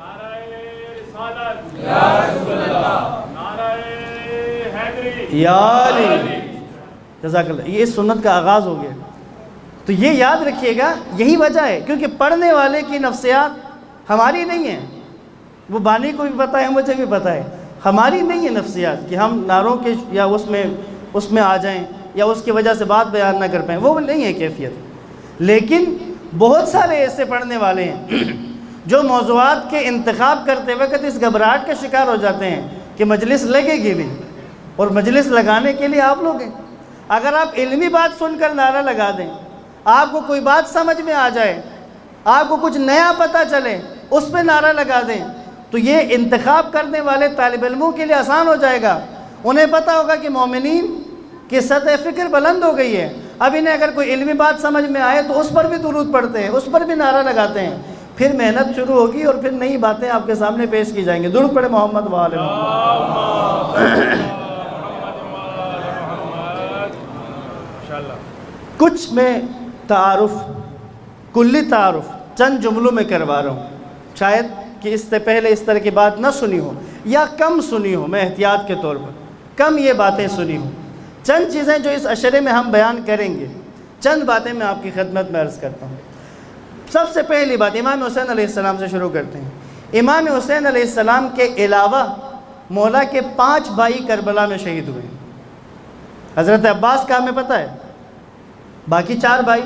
یا علی، جزاک اللہ، یہ سنت کا آغاز ہو گیا۔ تو یہ یاد رکھیے گا، یہی وجہ ہے، کیونکہ پڑھنے والے کی نفسیات ہماری نہیں ہیں، وہ بانی کو بھی پتہ ہے، مجھے بھی پتہ ہے، ہماری نہیں ہے نفسیات کہ ہم نعروں کے یا اس میں آ جائیں یا اس کی وجہ سے بات بیان نہ کر پائیں، وہ نہیں ہے کیفیت۔ لیکن بہت سارے ایسے پڑھنے والے ہیں جو موضوعات کے انتخاب کرتے وقت اس گھبراہٹ کا شکار ہو جاتے ہیں کہ مجلس لگے گی نہیں، اور مجلس لگانے کے لیے آپ لوگ ہیں۔ اگر آپ علمی بات سن کر نعرہ لگا دیں، آپ کو کوئی بات سمجھ میں آ جائے، آپ کو کچھ نیا پتہ چلے، اس پہ نعرہ لگا دیں، تو یہ انتخاب کرنے والے طالب علموں کے لیے آسان ہو جائے گا۔ انہیں پتہ ہوگا کہ مومنین کی سطح فکر بلند ہو گئی ہے، اب انہیں اگر کوئی علمی بات سمجھ میں آئے تو اس پر بھی درود پڑھتے ہیں، اس پر بھی نعرہ لگاتے ہیں، پھر محنت شروع ہوگی اور پھر نئی باتیں آپ کے سامنے پیش کی جائیں گی۔ درود پڑھے محمد وآل محمد۔ کچھ میں تعارف، کلی تعارف چند جملوں میں کروا رہا ہوں، شاید کہ اس سے پہلے اس طرح کی بات نہ سنی ہو یا کم سنی ہو، میں احتیاط کے طور پر کم یہ باتیں سنی ہوں۔ چند چیزیں جو اس عشرے میں ہم بیان کریں گے، چند باتیں میں آپ کی خدمت میں عرض کرتا ہوں۔ سب سے پہلی بات امام حسین علیہ السلام سے شروع کرتے ہیں۔ امام حسین علیہ السلام کے علاوہ مولا کے 5 بھائی کربلا میں شہید ہوئے ہیں۔ حضرت عباس کا ہمیں پتہ ہے، باقی 4 بھائی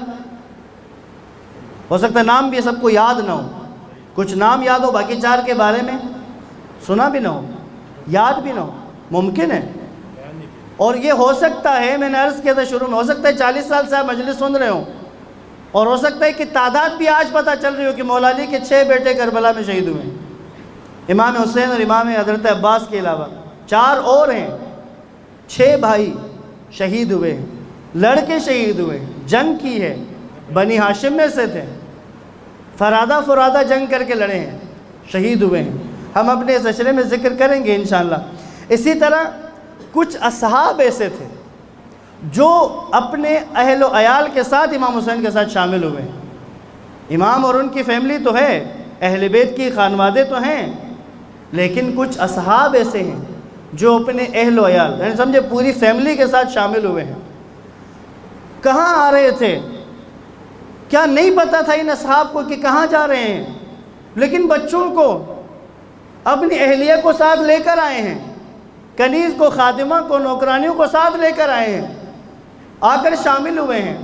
ہو سکتا ہے نام بھی سب کو یاد نہ ہو، کچھ نام یاد ہو، باقی 4 کے بارے میں سنا بھی نہ ہو، یاد بھی نہ ہو، ممکن ہے۔ اور یہ ہو سکتا ہے، میں نے عرض کیا تھا شروع میں، ہو سکتا ہے 40 سال سے آپ مجلس سن رہے ہوں، اور ہو سکتا ہے کہ تعداد بھی آج پتہ چل رہی ہو کہ مولا علی کے 6 بیٹے کربلا میں شہید ہوئے ہیں۔ امام حسین اور امام حضرت عباس کے علاوہ 4 اور ہیں، 6 بھائی شہید ہوئے ہیں، لڑکے شہید ہوئے ہیں، جنگ کی ہے، بنی ہاشم میں سے تھے، فرادہ جنگ کر کے لڑے ہیں، شہید ہوئے ہیں۔ ہم اپنے اس عشرے میں ذکر کریں گے انشاءاللہ۔ اسی طرح کچھ اصحاب ایسے تھے جو اپنے اہل و عیال کے ساتھ امام حسین کے ساتھ شامل ہوئے ہیں۔ امام اور ان کی فیملی تو ہے، اہل بیت کی خانوادے تو ہیں، لیکن کچھ اصحاب ایسے ہیں جو اپنے اہل و عیال، یعنی سمجھے پوری فیملی کے ساتھ شامل ہوئے ہیں۔ کہاں آ رہے تھے؟ کیا نہیں پتہ تھا ان اصحاب کو کہ کہاں جا رہے ہیں، لیکن بچوں کو، اپنی اہلیہ کو ساتھ لے کر آئے ہیں، کنیز کو، خادمہ کو، نوکرانیوں کو ساتھ لے کر آئے ہیں، آ کر شامل ہوئے ہیں۔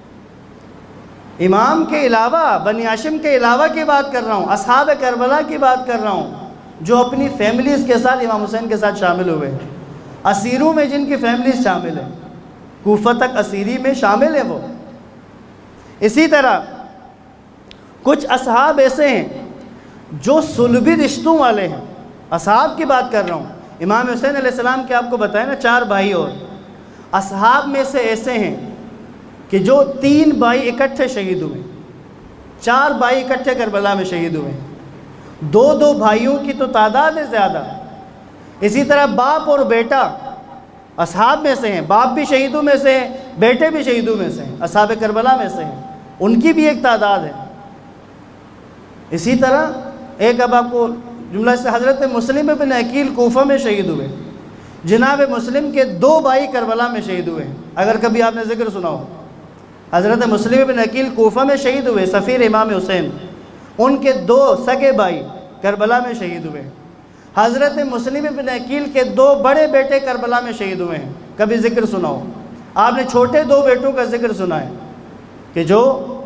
امام کے علاوہ، بنی ہاشم کے علاوہ کی بات کر رہا ہوں، اصحاب کربلا کی بات کر رہا ہوں، جو اپنی فیملیز کے ساتھ امام حسین کے ساتھ شامل ہوئے ہیں۔ اسیروں میں جن کی فیملیز شامل ہیں، کوفہ تک اسیری میں شامل ہیں وہ۔ اسی طرح کچھ اصحاب ایسے ہیں جو صلبی رشتوں والے ہیں، اصحاب کی بات کر رہا ہوں۔ امام حسین علیہ السلام کے آپ کو بتایا نا 4 بھائی، اور اصحاب میں سے ایسے ہیں کہ جو 3 بھائی اکٹھے شہید ہوئے، 4 بھائی اکٹھے کربلا میں شہید ہوئے، 2 بھائیوں کی تو تعداد ہے زیادہ۔ اسی طرح باپ اور بیٹا اصحاب میں سے ہیں، باپ بھی شہیدوں میں سے ہیں، بیٹے بھی شہیدوں میں سے ہیں، اصحاب کربلا میں سے ہیں، ان کی بھی ایک تعداد ہے۔ اسی طرح ایک اب آپ کو جملہ سے، حضرت مسلم بن عقیل کوفہ میں شہید ہوئے، جناب مسلم کے 2 بھائی کربلا میں شہید ہوئے ہیں، اگر کبھی آپ نے ذکر سنا ہو۔ حضرت مسلم بن عقیل کوفہ میں شہید ہوئے، سفیر امام حسین، ان کے 2 سگے بھائی کربلا میں شہید ہوئے۔ حضرت مسلم بن عقیل کے 2 بڑے بیٹے کربلا میں شہید ہوئے ہیں، کبھی ذکر سنا ہو۔ آپ نے چھوٹے 2 بیٹوں کا ذکر سنا ہے کہ جو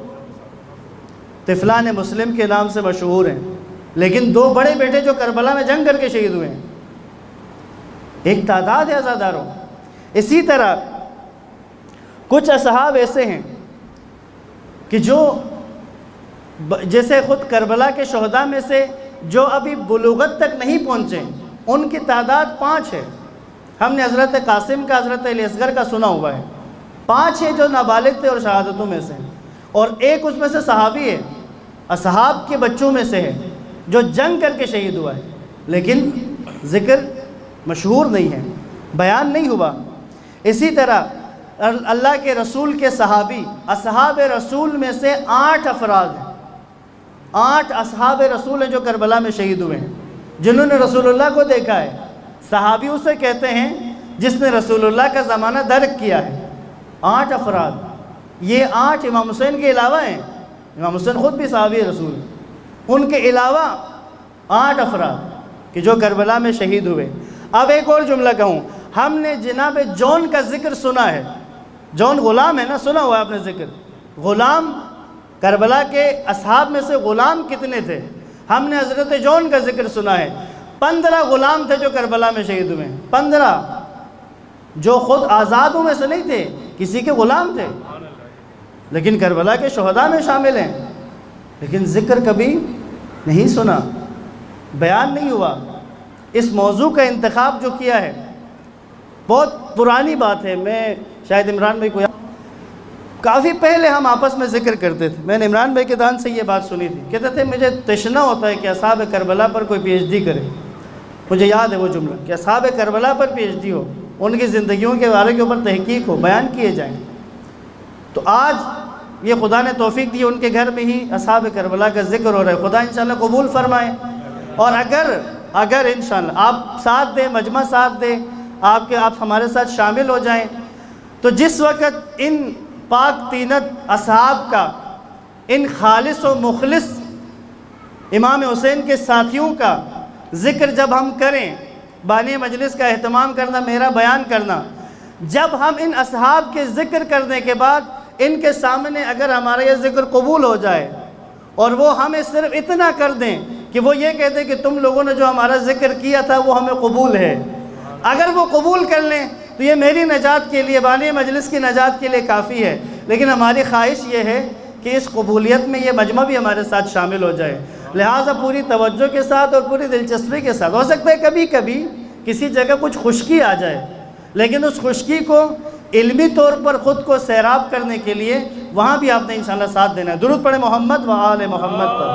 طفلان مسلم کے نام سے مشہور ہیں، لیکن 2 بڑے بیٹے جو کربلا میں جنگ کر کے شہید ہوئے ہیں، ایک تعداد ہے عزاداروں۔ اسی طرح کچھ اصحاب ایسے ہیں کہ جو جیسے خود کربلا کے شہداء میں سے جو ابھی بلوغت تک نہیں پہنچے، ان کی تعداد 5 ہے۔ ہم نے حضرت قاسم کا، حضرت علی اصغر کا سنا ہوا ہے، 5 ہیں جو نابالغ تھے اور شہادتوں میں سے، اور ایک اس میں سے صحابی ہے، اصحاب کے بچوں میں سے ہے جو جنگ کر کے شہید ہوا ہے، لیکن ذکر مشہور نہیں ہے، بیان نہیں ہوا۔ اسی طرح اللہ کے رسول کے صحابی، اصحاب رسول میں سے 8 افراد ہیں، 8 اصحاب رسول ہیں جو کربلا میں شہید ہوئے ہیں، جنہوں نے رسول اللہ کو دیکھا ہے۔ صحابی اسے کہتے ہیں جس نے رسول اللہ کا زمانہ درک کیا ہے۔ 8 افراد، یہ 8 امام حسین کے علاوہ ہیں، امام حسین خود بھی صحابی رسول ہیں، ان کے علاوہ 8 افراد کہ جو کربلا میں شہید ہوئے۔ اب ایک اور جملہ کہوں، ہم نے جناب جون کا ذکر سنا ہے، جون غلام ہے نا، سنا ہوا ہے آپ نے ذکر، غلام کربلا کے اصحاب میں سے غلام کتنے تھے؟ ہم نے حضرت جون کا ذکر سنا ہے، 15 غلام تھے جو کربلا میں شہید ہوئے ہیں، 15 جو خود آزادوں میں سے نہیں تھے، کسی کے غلام تھے، لیکن کربلا کے شہداء میں شامل ہیں، لیکن ذکر کبھی نہیں سنا، بیان نہیں ہوا۔ اس موضوع کا انتخاب جو کیا ہے بہت پرانی بات ہے، میں شاید عمران بھائی کو کافی پہلے ہم آپس میں ذکر کرتے تھے، میں نے عمران بھائی کے دان سے یہ بات سنی تھی، کہتے تھے مجھے تشنا ہوتا ہے کہ اصحاب کربلا پر کوئی پی ایچ ڈی کرے۔ مجھے یاد ہے وہ جملہ کہ اصحاب کربلا پر پی ایچ ڈی ہو، ان کی زندگیوں کے بارے کے اوپر تحقیق ہو، بیان کیے جائیں۔ تو آج یہ خدا نے توفیق دی، ان کے گھر میں ہی اصحاب کربلا کا ذکر ہو رہا ہے، خدا انشاءاللہ قبول فرمائے۔ اور اگر انشاءاللہ آپ ساتھ دیں، مجمع ساتھ دیں، آپ ہمارے ساتھ شامل ہو جائیں، تو جس وقت ان پاک تینت اصحاب کا، ان خالص و مخلص امام حسین کے ساتھیوں کا ذکر جب ہم کریں، بانی مجلس کا اہتمام کرنا، میرا بیان کرنا، جب ہم ان اصحاب کے ذکر کرنے کے بعد ان کے سامنے اگر ہمارا یہ ذکر قبول ہو جائے اور وہ ہمیں صرف اتنا کر دیں کہ وہ یہ کہہ دیں کہ تم لوگوں نے جو ہمارا ذکر کیا تھا وہ ہمیں قبول ہے، اگر وہ قبول کر لیں تو یہ میری نجات کے لیے، بانی مجلس کی نجات کے لیے کافی ہے۔ لیکن ہماری خواہش یہ ہے کہ اس قبولیت میں یہ مجمع بھی ہمارے ساتھ شامل ہو جائے، لہٰذا پوری توجہ کے ساتھ اور پوری دلچسپی کے ساتھ۔ ہو سکتا ہے کبھی کبھی کسی جگہ کچھ خشکی آ جائے، لیکن اس خشکی کو علمی طور پر خود کو سیراب کرنے کے لیے وہاں بھی آپ نے انشاءاللہ ساتھ دینا ہے۔ درود پڑھیں محمد و آل محمد پر۔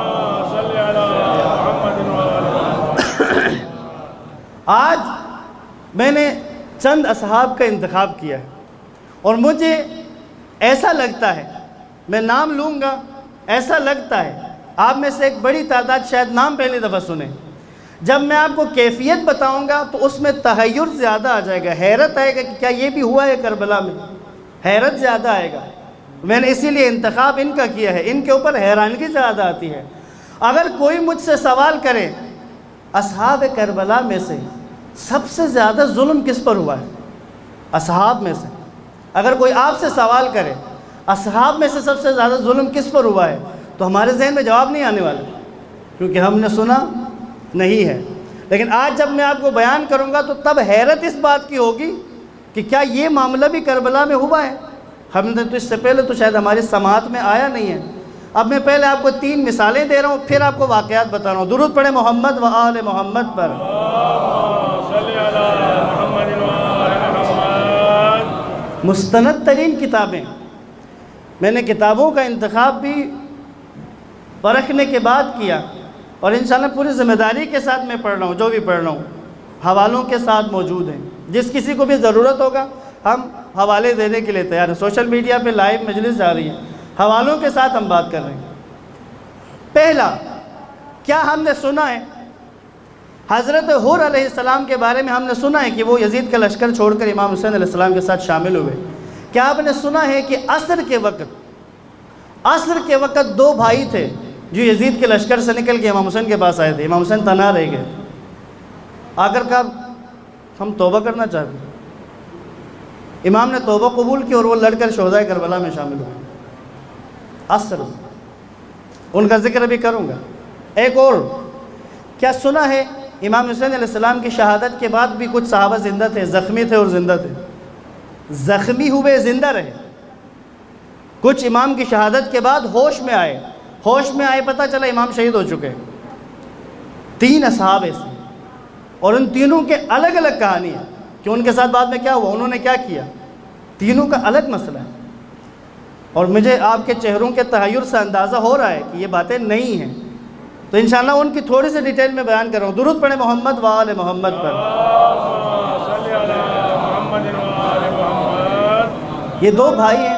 آج میں نے چند اصحاب کا انتخاب کیا ہے، اور مجھے ایسا لگتا ہے، میں نام لوں گا، ایسا لگتا ہے آپ میں سے ایک بڑی تعداد شاید نام پہلی دفعہ سنیں، جب میں آپ کو کیفیت بتاؤں گا تو اس میں تحیر زیادہ آ جائے گا، حیرت آئے گا کہ کیا یہ بھی ہوا ہے کربلا میں، حیرت زیادہ آئے گا۔ میں نے اسی لیے انتخاب ان کا کیا ہے، ان کے اوپر حیرانگی زیادہ آتی ہے۔ اگر کوئی مجھ سے سوال کرے اصحاب کربلا میں سے سب سے زیادہ ظلم کس پر ہوا ہے، اصحاب میں سے اگر کوئی آپ سے سوال کرے اصحاب میں سے سب سے زیادہ ظلم کس پر ہوا ہے، تو ہمارے ذہن میں جواب نہیں آنے والا، کیونکہ ہم نے سنا نہیں ہے۔ لیکن آج جب میں آپ کو بیان کروں گا تو تب حیرت اس بات کی ہوگی کہ کیا یہ معاملہ بھی کربلا میں ہوا ہے، ہم نے تو اس سے پہلے تو شاید ہماری سماعت میں آیا نہیں ہے۔ اب میں پہلے آپ کو 3 مثالیں دے رہا ہوں، پھر آپ کو واقعات بتا رہا ہوں۔ درود پڑھیں محمد و آل محمد پر۔ مستند ترین کتابیں، میں نے کتابوں کا انتخاب بھی پرکھنے کے بعد کیا، اور انشاءاللہ پوری ذمہ داری کے ساتھ میں پڑھ رہا ہوں، جو بھی پڑھ رہا ہوں حوالوں کے ساتھ موجود ہیں، جس کسی کو بھی ضرورت ہوگا ہم حوالے دینے کے لیے تیار ہیں۔ سوشل میڈیا پہ لائیو مجلس جا رہی ہے، حوالوں کے ساتھ ہم بات کر رہے ہیں۔ پہلا، کیا ہم نے سنا ہے حضرت حر علیہ السلام کے بارے میں ہم نے سنا ہے کہ وہ یزید کا لشکر چھوڑ کر امام حسین علیہ السلام کے ساتھ شامل ہوئے۔ کیا آپ نے سنا ہے کہ عصر کے وقت 2 بھائی تھے جو یزید کے لشکر سے نکل کے امام حسین کے پاس آئے تھے، امام حسین تنہا رہ گئے، آ کر کہا ہم توبہ کرنا چاہتے ہیں۔ امام نے توبہ قبول کی اور وہ لڑ کر شہدائے کربلا میں شامل ہوئے۔ عصر، ان کا ذکر بھی کروں گا۔ ایک اور کیا سنا ہے، امام حسین علیہ السلام کی شہادت کے بعد بھی کچھ صحابہ زندہ تھے، زخمی تھے اور زندہ تھے، زخمی ہوئے زندہ رہے۔ کچھ امام کی شہادت کے بعد ہوش میں آئے، پتہ چلا امام شہید ہو چکے۔ 3 اصحاب ایسے، اور ان تینوں کے الگ الگ کہانی ہے کہ ان کے ساتھ بعد میں کیا ہوا، انہوں نے کیا کیا، تینوں کا الگ مسئلہ ہے۔ اور مجھے آپ کے چہروں کے تحیر سے اندازہ ہو رہا ہے کہ یہ باتیں نہیں ہیں، تو انشاءاللہ ان کی تھوڑی سی ڈیٹیل میں بیان کر رہا ہوں۔ درود پڑھیں محمد و آل محمد پر۔ یہ 2 بھائی ہیں،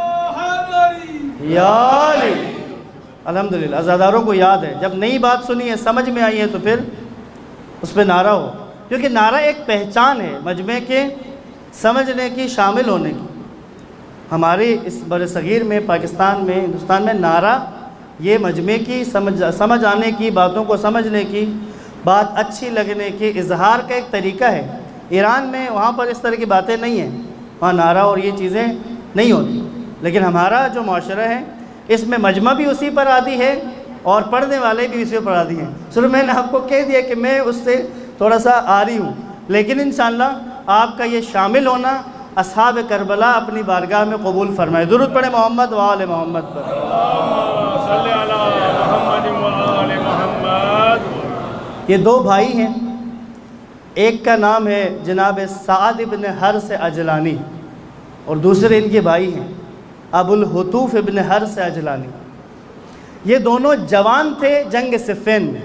یا علی، الحمدللہ عزاداروں کو یاد ہے، جب نئی بات سنی ہے، سمجھ میں آئی ہے تو پھر اس پہ نعرہ ہو، کیونکہ نعرہ ایک پہچان ہے مجمع کے سمجھنے کی، شامل ہونے کی۔ ہمارے اس بر صغیر میں، پاکستان میں، ہندوستان میں نعرہ یہ مجمع کی سمجھ آنے کی، باتوں کو سمجھنے کی، بات اچھی لگنے کی، اظہار کا ایک طریقہ ہے۔ ایران میں وہاں پر اس طرح کی باتیں نہیں ہیں، وہاں نعرہ اور یہ چیزیں نہیں ہوتی، لیکن ہمارا جو معاشرہ ہے اس میں مجمع بھی اسی پر عادی ہے اور پڑھنے والے بھی اسی پر عادی ہیں۔ صرف میں نے آپ کو کہہ دیا کہ میں اس سے تھوڑا سا آری ہوں، لیکن انشاءاللہ آپ کا یہ شامل ہونا اصحاب کربلا اپنی بارگاہ میں قبول فرمائے۔ درود پڑھیں محمد و آل محمد پر۔ صلی علی محمد و آل محمد۔ یہ 2 بھائی ہیں، ایک کا نام ہے جناب سعد ابن حرث اجلانی اور دوسرے ان کے بھائی ہیں ابو الحطوف ابن حرث اجلانی۔ یہ دونوں جوان تھے جنگ صفین میں،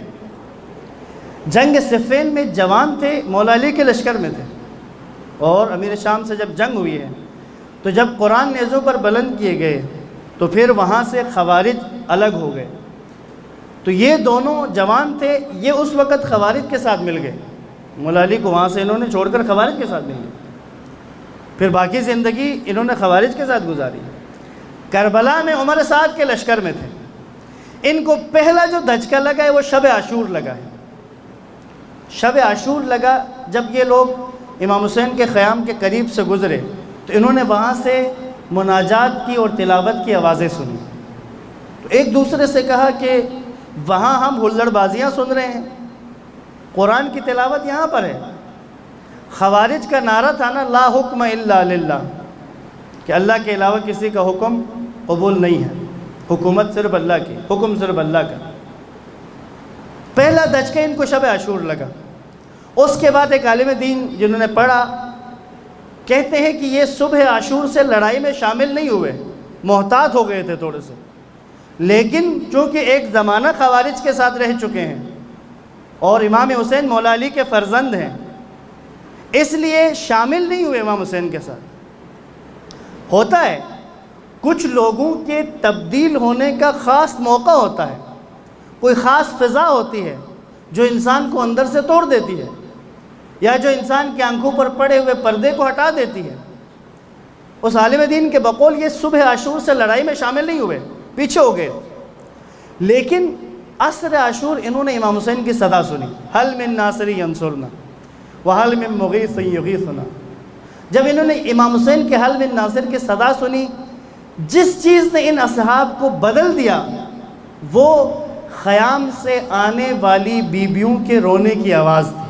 جوان تھے، مولا علی کے لشکر میں تھے، اور امیر شام سے جب جنگ ہوئی ہے تو جب قرآن نیزوں پر بلند کیے گئے تو پھر وہاں سے خوارج الگ ہو گئے، تو یہ دونوں جوان تھے، یہ اس وقت خوارج کے ساتھ مل گئے، مولا علی کو وہاں سے انہوں نے چھوڑ کر خوارج کے ساتھ مل گئے، پھر باقی زندگی انہوں نے خوارج کے ساتھ گزاری۔ کربلا میں عمر سعد کے لشکر میں تھے، ان کو پہلا جو دھچکا لگا ہے وہ شب عاشور لگا ہے۔ شب عاشور لگا جب یہ لوگ امام حسین کے خیام کے قریب سے گزرے تو انہوں نے وہاں سے مناجات کی اور تلاوت کی آوازیں سنی، تو ایک دوسرے سے کہا کہ وہاں ہم ہلڑ بازیاں سن رہے ہیں، قرآن کی تلاوت یہاں پر ہے۔ خوارج کا نعرہ تھا نا، لا حکم الا للہ، کہ اللہ کے علاوہ کسی کا حکم قبول نہیں ہے، حکومت صرف اللہ کی، حکم صرف اللہ کا۔ پہلا دھچکا ان کو شب عاشور لگا۔ اس کے بعد ایک عالم دین جنہوں نے پڑھا کہتے ہیں کہ یہ صبح عاشور سے لڑائی میں شامل نہیں ہوئے، محتاط ہو گئے تھے تھوڑے سے، لیکن چونکہ ایک زمانہ خوارج کے ساتھ رہ چکے ہیں اور امام حسین مولا علی کے فرزند ہیں، اس لیے شامل نہیں ہوئے امام حسین کے ساتھ۔ ہوتا ہے کچھ لوگوں کے تبدیل ہونے کا خاص موقع ہوتا ہے، کوئی خاص فضا ہوتی ہے جو انسان کو اندر سے توڑ دیتی ہے، یا جو انسان کی آنکھوں پر پڑے ہوئے پردے کو ہٹا دیتی ہے۔ اس عالم دین کے بقول یہ صبح عاشور سے لڑائی میں شامل نہیں ہوئے، پیچھے ہو گئے، لیکن عصر عاشور انہوں نے امام حسین کی صدا سنی، حل من ناصر ینصرنا وحل من مغیث یغیثنا۔ جب انہوں نے امام حسین کے حل من ناصر کی صدا سنی، جس چیز نے ان اصحاب کو بدل دیا وہ خیام سے آنے والی بیبیوں کے رونے کی آواز تھی۔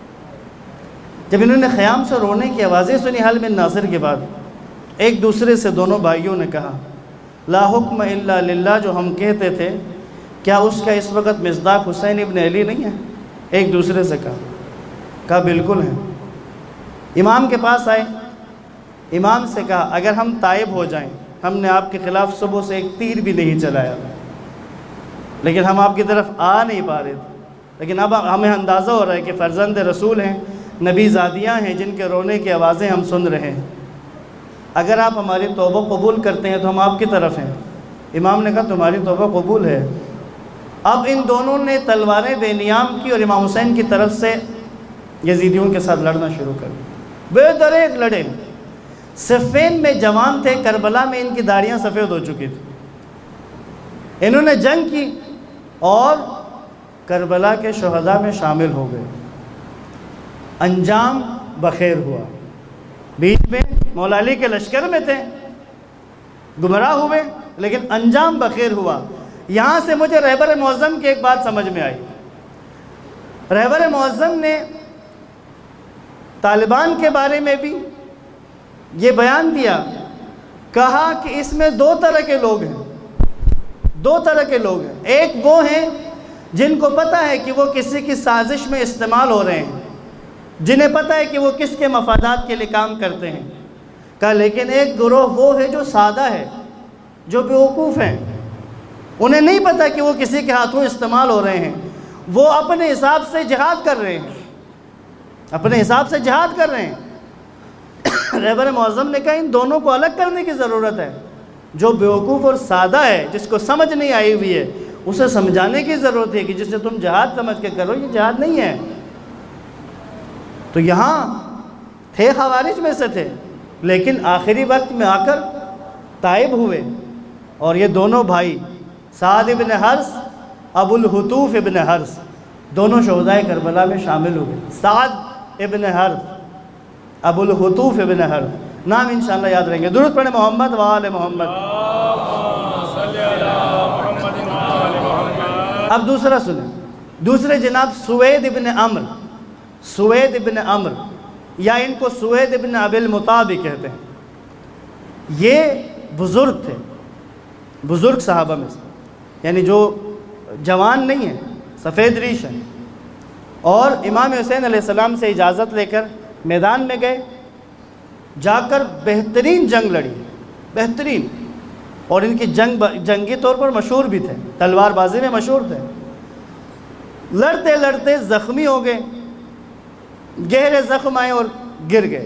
جب انہوں نے خیام سے رونے کی آوازیں سنی حل من ناصر کے بعد، ایک دوسرے سے دونوں بھائیوں نے کہا لا حکم الا للہ جو ہم کہتے تھے، کیا اس کا اس وقت مصداق حسین ابن علی نہیں ہے؟ ایک دوسرے سے کہا بالکل ہے۔ امام کے پاس آئے، امام سے کہا اگر ہم تائب ہو جائیں، ہم نے آپ کے خلاف صبح سے ایک تیر بھی نہیں چلایا، لیکن ہم آپ کی طرف آ نہیں پا رہے تھے، لیکن اب ہمیں اندازہ ہو رہا ہے کہ فرزند رسول ہیں، نبی زادیاں ہیں جن کے رونے کی آوازیں ہم سن رہے ہیں، اگر آپ ہماری توبہ قبول کرتے ہیں تو ہم آپ کی طرف ہیں۔ امام نے کہا تمہاری توبہ قبول ہے، اب ان دونوں نے تلواریں بے نیام کی اور امام حسین کی طرف سے یزیدیوں کے ساتھ لڑنا شروع کر دیا، بے دریغ لڑے۔ صفین میں جوان تھے، کربلا میں ان کی داڑیاں سفید ہو چکی تھی، انہوں نے جنگ کی اور کربلا کے شہداء میں شامل ہو گئے۔ انجام بخیر ہوا، بیچ میں مولا علی کے لشکر میں تھے، گمراہ ہوئے، لیکن انجام بخیر ہوا۔ یہاں سے مجھے رہبر معظم کی ایک بات سمجھ میں آئی۔ رہبر معظم نے طالبان کے بارے میں بھی یہ بیان دیا، کہا کہ اس میں دو طرح کے لوگ ہیں، دو طرح کے لوگ ہیں۔ ایک وہ ہیں جن کو پتہ ہے کہ وہ کسی کی سازش میں استعمال ہو رہے ہیں، جنہیں پتہ ہے کہ وہ کس کے مفادات کے لیے کام کرتے ہیں، کہا لیکن ایک گروہ وہ ہے جو سادہ ہے، جو بیوقوف ہیں، انہیں نہیں پتہ کہ وہ کسی کے ہاتھوں استعمال ہو رہے ہیں، وہ اپنے حساب سے جہاد کر رہے ہیں، اپنے حساب سے جہاد کر رہے ہیں۔ رہبر معظم نے کہا ان دونوں کو الگ کرنے کی ضرورت ہے، جو بیوقوف اور سادہ ہے، جس کو سمجھ نہیں آئی ہوئی ہے، اسے سمجھانے کی ضرورت ہے کہ جسے تم جہاد سمجھ کے کرو، یہ جہاد نہیں ہے۔ تو یہاں تھے خوارج میں سے تھے، لیکن آخری وقت میں آ کر تائب ہوئے، اور یہ دونوں بھائی سعد ابن حرث، ابو الحطوف ابن حرث، دونوں شہداء کربلا میں شامل ہوئے۔ سعد ابن حرث، ابو الحطوف ابن حرث، نام انشاءاللہ یاد رہیں گے۔ درود پڑھیں محمد و آل محمد۔ اب دوسرا سنیں، دوسرے جناب سوید ابن عمر، سوید ابن عمر، یا ان کو سوید ابن ابی المطاب کہتے ہیں۔ یہ بزرگ تھے، بزرگ صحابہ میں سے، یعنی جو جوان نہیں ہیں، سفید ریش ہیں، اور امام حسین علیہ السلام سے اجازت لے کر میدان میں گئے، جا کر بہترین جنگ لڑی، بہترین، اور ان کی جنگی طور پر مشہور بھی تھے، تلوار بازی میں مشہور تھے۔ لڑتے لڑتے زخمی ہو گئے، گہرے زخم آئے اور گر گئے۔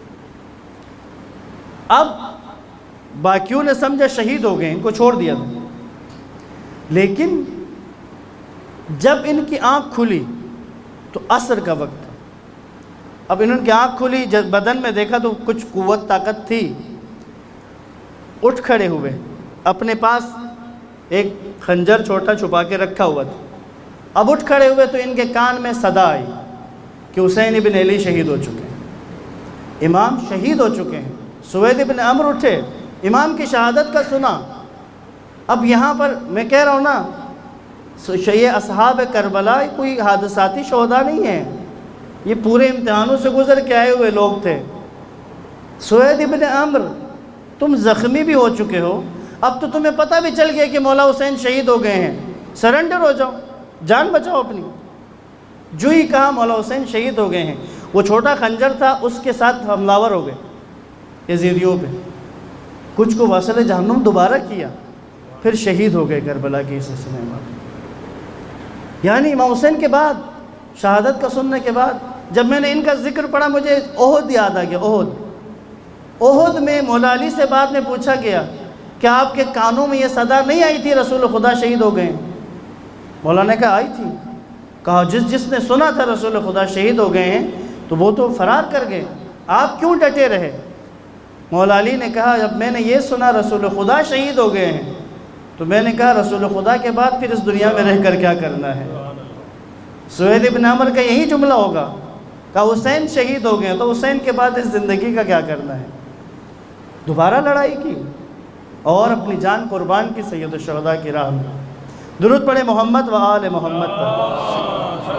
اب باقیوں نے سمجھا شہید ہو گئے، ان کو چھوڑ دیا تھا، لیکن جب ان کی آنکھ کھلی تو عصر کا وقت تھا۔ اب انہوں کی آنکھ کھلی، جب بدن میں دیکھا تو کچھ قوت طاقت تھی، اٹھ کھڑے ہوئے، اپنے پاس ایک خنجر چھوٹا چھپا کے رکھا ہوا تھا۔ اب اٹھ کھڑے ہوئے تو ان کے کان میں صدا آئی کہ حسین ابن علی شہید ہو چکے ہیں، امام شہید ہو چکے ہیں۔ سوید ابن عمر اٹھے، امام کی شہادت کا سنا۔ اب یہاں پر میں کہہ رہا ہوں نا، یہ اصحاب کربلا کوئی حادثاتی شہداء نہیں ہیں، یہ پورے امتحانوں سے گزر کے آئے ہوئے لوگ تھے۔ سوید ابن عمر، تم زخمی بھی ہو چکے ہو، اب تو تمہیں پتہ بھی چل گیا کہ مولا حسین شہید ہو گئے ہیں، سرنڈر ہو جاؤ، جان بچاؤ اپنی۔ جو ہی کہا مولا حسین شہید ہو گئے ہیں، وہ چھوٹا خنجر تھا، اس کے ساتھ حملہ ہو گئے یزیدیوں پہ، کچھ کو واصل جہنم دوبارہ کیا، پھر شہید ہو گئے کربلا کے اس سلسلے میں۔ یعنی امام حسین کے بعد، شہادت کا سننے کے بعد، جب میں نے ان کا ذکر پڑھا مجھے احد یاد آ گیا۔ احد میں مولا علی سے بعد میں پوچھا گیا کہ آپ کے کانوں میں یہ صدا نہیں آئی تھی رسول خدا شہید ہو گئے؟ مولا نے کہا آئی تھی۔ کہا جس نے سنا تھا رسول خدا شہید ہو گئے ہیں تو وہ تو فرار کر گئے، آپ کیوں ڈٹے رہے؟ مولا علی نے کہا جب میں نے یہ سنا رسول خدا شہید ہو گئے ہیں تو میں نے کہا رسول خدا کے بعد پھر اس دنیا میں رہ کر کیا کرنا ہے۔ سوید ابن عمر کا یہی جملہ ہوگا، کہا حسین شہید ہو گئے تو حسین کے بعد اس زندگی کا کیا کرنا ہے۔ دوبارہ لڑائی کی اور اپنی جان قربان کی سید الشہداء کی راہ میں۔ درود پڑھے محمد و آل محمد پر۔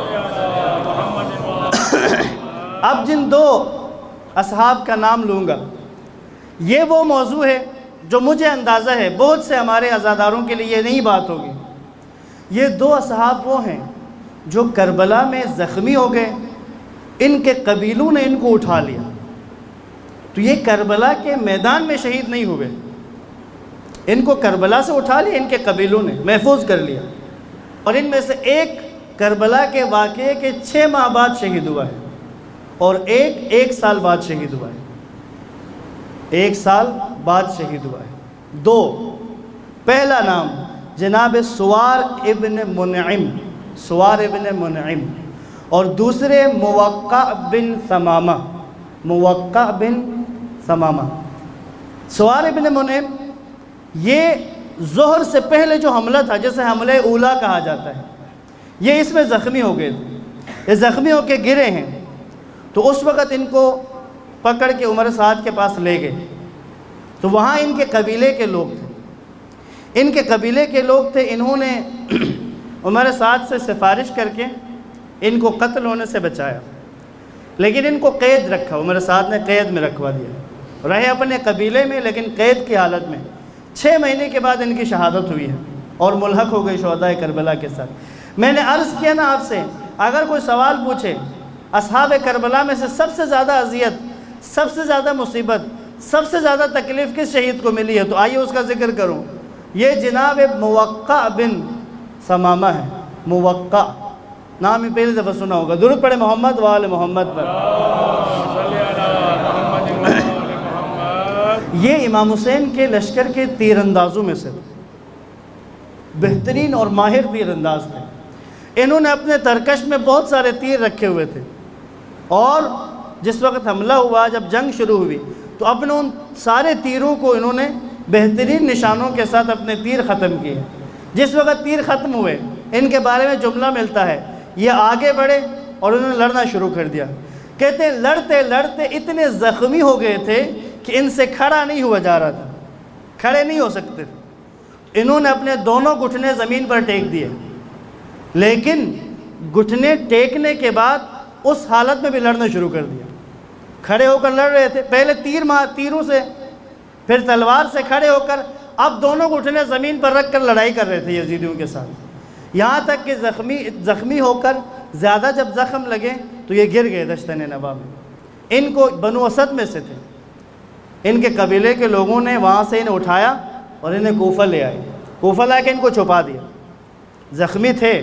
اب جن دو اصحاب کا نام لوں گا، یہ وہ موضوع ہے جو مجھے اندازہ ہے بہت سے ہمارے عزاداروں کے لیے یہ نئی بات ہوگی۔ یہ دو اصحاب وہ ہیں جو کربلا میں زخمی ہو گئے، ان کے قبیلوں نے ان کو اٹھا لیا، تو یہ کربلا کے میدان میں شہید نہیں ہوئے، ان کو کربلا سے اٹھا لیا، ان کے قبیلوں نے محفوظ کر لیا، اور ان میں سے ایک کربلا کے واقعے کے 6 ماہ بعد شہید ہوا ہے، اور ایک سال بعد شہید ہوا ہے، 1 سال بعد شہید ہوا ہے۔ 2، پہلا نام جناب سوار ابن منعم، سوار ابن منعم، اور دوسرے موقع بن ثمامہ، موقع بن ثمامہ۔ سوار ابن منعم یہ ظہر سے پہلے جو حملہ تھا، جسے حملہ اولا کہا جاتا ہے، یہ اس میں زخمی ہو گئے تھے، یہ زخمی ہو کے گرے ہیں۔ تو اس وقت ان کو پکڑ کے عمر سعد کے پاس لے گئے، تو وہاں ان کے قبیلے کے لوگ تھے، ان کے قبیلے کے لوگ تھے، انہوں نے عمر سعد سے سفارش کر کے ان کو قتل ہونے سے بچایا، لیکن ان کو قید رکھا، عمر سعد نے قید میں رکھوا دیا، رہے اپنے قبیلے میں لیکن قید کی حالت میں۔ 6 مہینے کے بعد ان کی شہادت ہوئی ہے اور ملحق ہو گئی شہدائے کربلا کے ساتھ۔ میں نے عرض کیا نا آپ سے، اگر کوئی سوال پوچھے اصحاب کربلا میں سے سب سے زیادہ اذیت، سب سے زیادہ مصیبت، سب سے زیادہ تکلیف کس شہید کو ملی ہے، تو آئیے اس کا ذکر کروں۔ یہ جناب موقع بن ثمامہ ہے، موقع، نام ہی پہلی دفعہ سنا ہوگا۔ درود پڑھے محمد و آل محمد پر۔ یہ امام حسین کے لشکر کے تیر اندازوں میں سے بہترین اور ماہر تیر انداز تھے۔ انہوں نے اپنے ترکش میں بہت سارے تیر رکھے ہوئے تھے، اور جس وقت حملہ ہوا، جب جنگ شروع ہوئی، تو اپنے ان سارے تیروں کو انہوں نے بہترین نشانوں کے ساتھ اپنے تیر ختم کیے۔ جس وقت تیر ختم ہوئے، ان کے بارے میں جملہ ملتا ہے، یہ آگے بڑھے اور انہوں نے لڑنا شروع کر دیا۔ کہتے ہیں لڑتے لڑتے اتنے زخمی ہو گئے تھے کہ ان سے کھڑا نہیں ہوا جا رہا تھا، کھڑے نہیں ہو سکتے تھے۔ انہوں نے اپنے دونوں گھٹنے زمین پر ٹیک دیے، لیکن گھٹنے ٹیکنے کے بعد اس حالت میں بھی لڑنا شروع کر دیا۔ کھڑے ہو کر لڑ رہے تھے، پہلے تیروں سے، پھر تلوار سے کھڑے ہو کر، اب دونوں گھٹنے زمین پر رکھ کر لڑائی کر رہے تھے یزیدیوں کے ساتھ، یہاں تک کہ زخمی ہو کر زیادہ جب زخم لگے تو یہ گر گئے دشتن نوا میں۔ ان کو بنو اسد میں سے تھے، ان کے قبیلے کے لوگوں نے وہاں سے انہیں اٹھایا اور انہیں کوفہ لے آئے، کوفہ لا کے ان کو چھپا دیا، زخمی تھے۔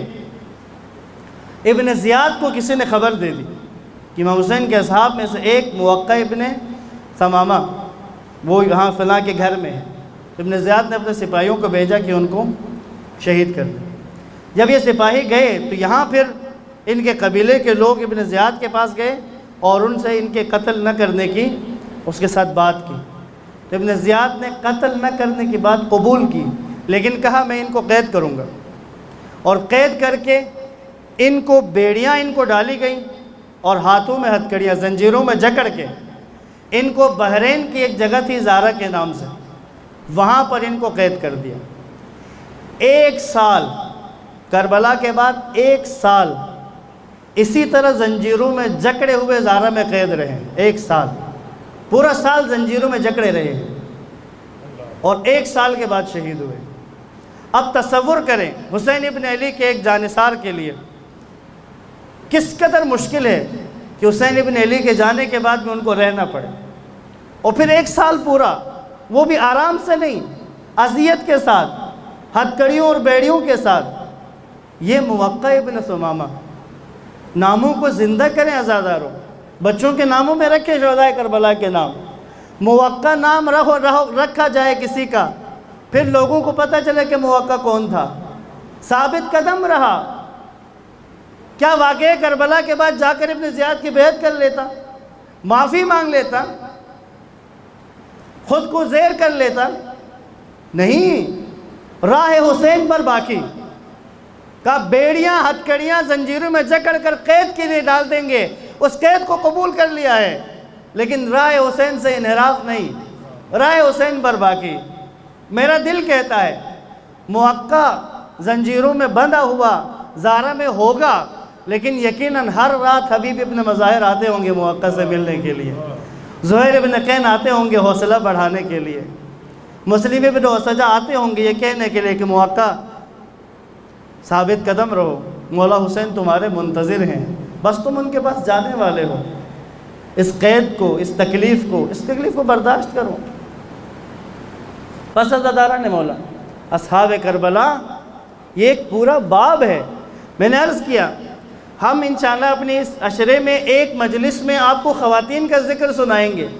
ابن زیاد کو کسی نے خبر دے دی کہ امام حسین کے اصحاب میں سے ایک موقع ابن ثمامہ وہ یہاں فلاں کے گھر میں ہے۔ ابن زیاد نے اپنے سپاہیوں کو بھیجا کہ ان کو شہید کر دیں۔ جب یہ سپاہی گئے تو یہاں پھر ان کے قبیلے کے لوگ ابن زیاد کے پاس گئے اور ان سے ان کے قتل نہ کرنے کی اس کے ساتھ بات کی۔ تو ابن زیاد نے قتل نہ کرنے کی بات قبول کی، لیکن کہا میں ان کو قید کروں گا، اور قید کر کے ان کو بیڑیاں ان کو ڈالی گئیں اور ہاتھوں میں ہتھکڑیاں زنجیروں میں جکڑ کے ان کو بحرین کی ایک جگہ تھی زارہ کے نام سے، وہاں پر ان کو قید کر دیا۔ 1 سال کربلا کے بعد 1 سال اسی طرح زنجیروں میں جکڑے ہوئے زارہ میں قید رہے، 1 سال، پورا سال زنجیروں میں جکڑے رہے، اور 1 سال کے بعد شہید ہوئے۔ اب تصور کریں حسین ابن علی کے ایک جانثار کے لیے کس قدر مشکل ہے کہ حسین ابن علی کے جانے کے بعد میں ان کو رہنا پڑے، اور پھر 1 سال پورا، وہ بھی آرام سے نہیں، اذیت کے ساتھ، ہتھکڑیوں اور بیڑیوں کے ساتھ۔ یہ موقع ابن ثمامہ، ناموں کو زندہ کریں عزاداروں، بچوں کے ناموں میں رکھیں شہدائے کربلا کے نام، موقع نام رکھا جائے کسی کا، پھر لوگوں کو پتہ چلے کہ موقع کون تھا۔ ثابت قدم رہا، کیا واقعہ کربلا کے بعد جا کر ابن زیاد کی بیعت کر لیتا، معافی مانگ لیتا، خود کو زیر کر لیتا؟ نہیں، راہ حسین پر باقی، کہ بیڑیاں ہتھکڑیاں زنجیروں میں جکڑ کر قید کے لیے ڈال دیں گے، اس قید کو قبول کر لیا ہے، لیکن راہ حسین سے انحراف نہیں، راہ حسین پر باقی۔ میرا دل کہتا ہے موقع زنجیروں میں بندھا ہوا زارہ میں ہوگا، لیکن یقیناً ہر رات حبیب ابن مظاہر آتے ہوں گے موقع سے ملنے کے لیے، زہیر ابن قین آتے ہوں گے حوصلہ بڑھانے کے لیے، مسلم ابن اسجہ آتے ہوں گے یہ کہنے کے لیے کہ موقع ثابت قدم رہو، مولا حسین تمہارے منتظر ہیں، بس تم ان کے پاس جانے والے ہو، اس قید کو، اس تکلیف کو برداشت کرو۔ پس عزاداران مولا، اصحاب کربلا یہ ایک پورا باب ہے۔ میں نے عرض کیا ہم انشاءاللہ اپنی اس عشرے میں ایک مجلس میں آپ کو خواتین کا ذکر سنائیں گے،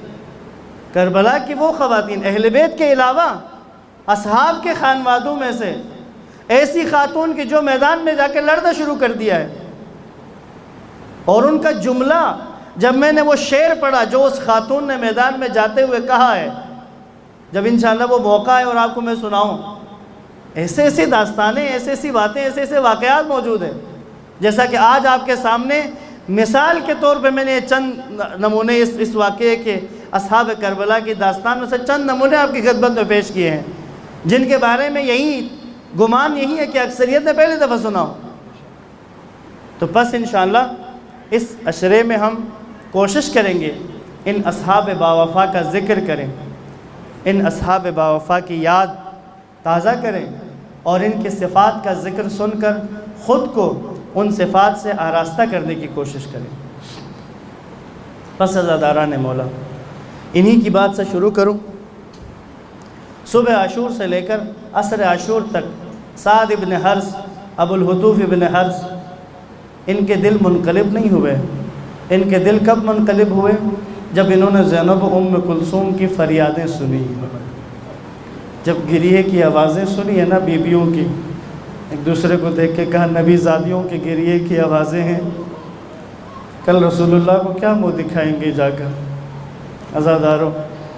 کربلا کی وہ خواتین، اہل بیت کے علاوہ اصحاب کے خانوادوں میں سے ایسی خاتون کی جو میدان میں جا کے لڑنا شروع کر دیا ہے. اور ان کا جملہ جب میں نے وہ شعر پڑھا جو اس خاتون نے میدان میں جاتے ہوئے کہا ہے، جب انشاءاللہ وہ موقع ہے اور آپ کو میں سناؤں، ایسے ایسی داستانیں، ایسے ایسی باتیں، ایسے ایسے واقعات موجود ہیں. جیسا کہ آج آپ کے سامنے مثال کے طور پہ میں نے چند نمونے اس واقعے کے اصحاب کربلا کی داستان میں سے چند نمونے آپ کی خدمت میں پیش کیے ہیں، جن کے بارے میں یہی گمان یہی ہے کہ اکثریت نے پہلی دفعہ سنا ہو. تو بس انشاءاللہ اس عشرے میں ہم کوشش کریں گے ان اصحاب باوفا کا ذکر کریں، ان اصحاب باوفا کی یاد تازہ کریں، اور ان کی صفات کا ذکر سن کر خود کو ان صفات سے آراستہ کرنے کی کوشش کریں. پس عزاداران مولا، انہی کی بات سے شروع کروں. صبح عاشور سے لے کر عصر عاشور تک سعد ابن حرز، ابو الحطوف ابن حرز، ان کے دل منقلب نہیں ہوئے. ان کے دل کب منقلب ہوئے؟ جب انہوں نے زینب ام کلثوم کی فریادیں سنی، جب گریے کی آوازیں سنی ہے نا بیویوں کی. ایک دوسرے کو دیکھ کے کہا نبی زادیوں کے گریے کی آوازیں ہیں، کل رسول اللہ کو کیا منہ دکھائیں گے جا کر. عزاداروں،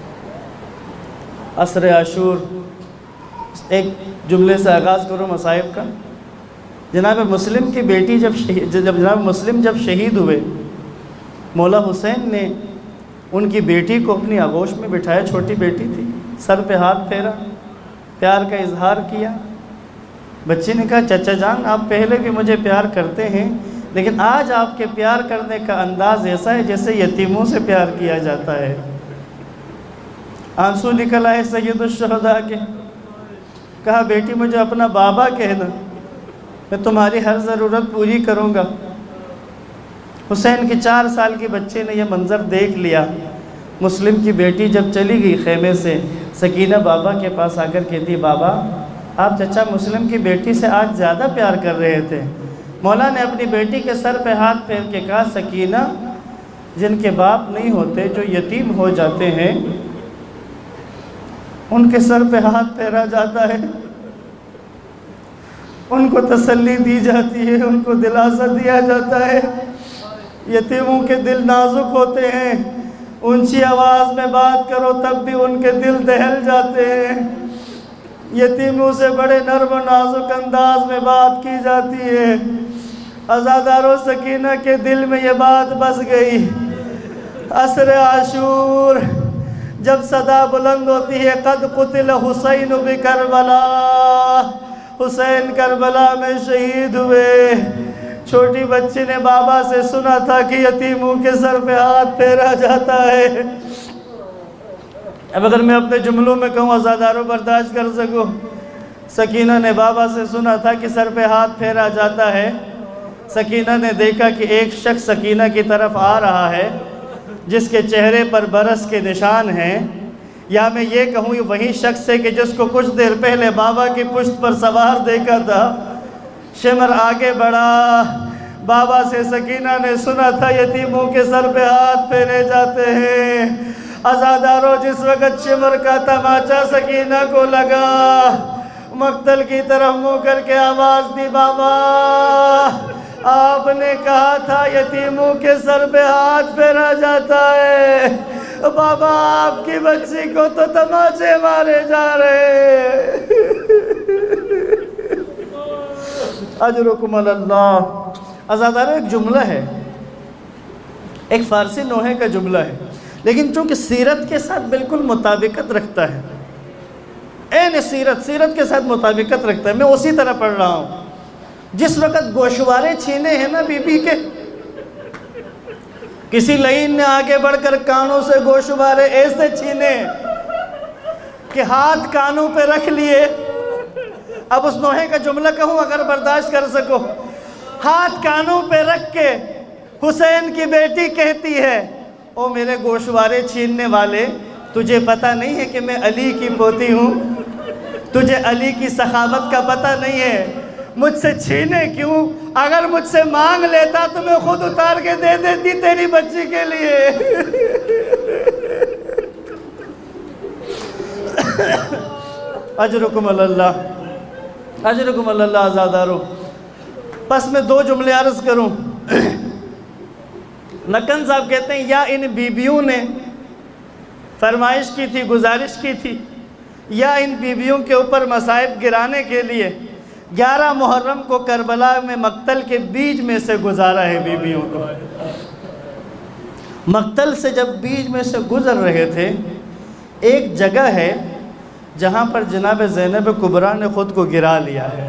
عصر عاشور، ایک جملے سے آغاز کرو مصائب کا. جناب مسلم کی بیٹی جناب مسلم جب شہید ہوئے، مولا حسین نے ان کی بیٹی کو اپنی آغوش میں بٹھایا. چھوٹی بیٹی تھی، سر پہ ہاتھ پھیرا، پیار کا اظہار کیا. بچی نے کہا چچا جان آپ پہلے بھی مجھے پیار کرتے ہیں، لیکن آج آپ کے پیار کرنے کا انداز ایسا ہے جیسے یتیموں سے پیار کیا جاتا ہے. آنسو نکل آئے سید الشہداء کے. کہا بیٹی مجھے اپنا بابا کہنا، میں تمہاری ہر ضرورت پوری کروں گا. حسین کی 4 سال کی بچے نے یہ منظر دیکھ لیا. مسلم کی بیٹی جب چلی گئی خیمے سے، سکینہ بابا کے پاس آ کر کہتی بابا آپ چچا مسلم کی بیٹی سے آج زیادہ پیار کر رہے تھے. مولا نے اپنی بیٹی کے سر پہ ہاتھ پھیر کے کہا سکینہ، جن کے باپ نہیں ہوتے، جو یتیم ہو جاتے ہیں، ان کے سر پہ ہاتھ پھیرا جاتا ہے، ان کو تسلی دی جاتی ہے، ان کو دلاسا دیا جاتا ہے. یتیموں کے دل نازک ہوتے ہیں، اونچی آواز میں بات کرو تب بھی ان کے دل دہل جاتے ہیں. یتیموں سے بڑے نرم و نازک انداز میں بات کی جاتی ہے. عزادارو سکینہ کے دل میں یہ بات بس گئی. عصر عاشور جب صدا بلند ہوتی ہے قد قتل حسین بکربلا، حسین کربلا میں شہید ہوئے. چھوٹی بچی نے بابا سے سنا تھا کہ یتیموں کے سر پہ ہاتھ پھیرا جاتا ہے. اب اگر میں اپنے جملوں میں کہوں عزاداروں برداشت کر سکو، سکینہ نے بابا سے سنا تھا کہ سر پہ ہاتھ پھیرا جاتا ہے. سکینہ نے دیکھا کہ ایک شخص سکینہ کی طرف آ رہا ہے جس کے چہرے پر برس کے نشان ہیں، یا میں یہ کہوں یہ وہی شخص ہے کہ جس کو کچھ دیر پہلے بابا کی پشت پر سوار دیکھا تھا. شمر آگے بڑھا. بابا سے سکینہ نے سنا تھا یتیموں کے سر پہ ہاتھ پھیرے جاتے ہیں. عزادارو جس وقت شمر کا تماچا سکینہ کو لگا، مقتل کی طرف منہ کر کے آواز دی بابا آپ نے کہا تھا یتیموں کے سر پہ ہاتھ پھیرا جاتا ہے. بابا آپ کی بچی کو تو تماچے مارے جا رہے. اجرکم اللہ. عزادارو ایک جملہ ہے، ایک فارسی نوحے کا جملہ ہے، لیکن چونکہ سیرت کے ساتھ بالکل مطابقت رکھتا ہے، این سیرت کے ساتھ مطابقت رکھتا ہے. میں اسی طرح پڑھ رہا ہوں. جس وقت گوشوارے چھینے ہیں نا بی بی کے، کسی لعین نے آگے بڑھ کر کانوں سے گوشوارے ایسے چھینے کہ ہاتھ کانوں پہ رکھ لیے. اب اس نوحے کا جملہ کہوں اگر برداشت کر سکو. ہاتھ کانوں پہ رکھ کے حسین کی بیٹی کہتی ہے او میرے گوشوارے چھیننے والے، تجھے پتہ نہیں ہے کہ میں علی کی پوتی ہوں؟ تجھے علی کی سخاوت کا پتہ نہیں ہے؟ مجھ سے چھینے کیوں؟ اگر مجھ سے مانگ لیتا تو میں خود اتار کے دے دیتی تیری بچی کے لیے. اجرکم اللہ. اجرکم اللہ آزادارو۔ پس میں 2 جملے عرض کروں۔ نکن صاحب کہتے ہیں یا ان بیبیوں نے فرمائش کی تھی، گزارش کی تھی، یا ان بیبیوں کے اوپر مصائب گرانے کے لیے 11 محرم کو کربلا میں مقتل کے بیچ میں سے گزارا ہے بیبیوں کو۔ مقتل سے جب بیچ میں سے گزر رہے تھے، ایک جگہ ہے جہاں پر جناب زینب کبریٰ نے خود کو گرا لیا ہے۔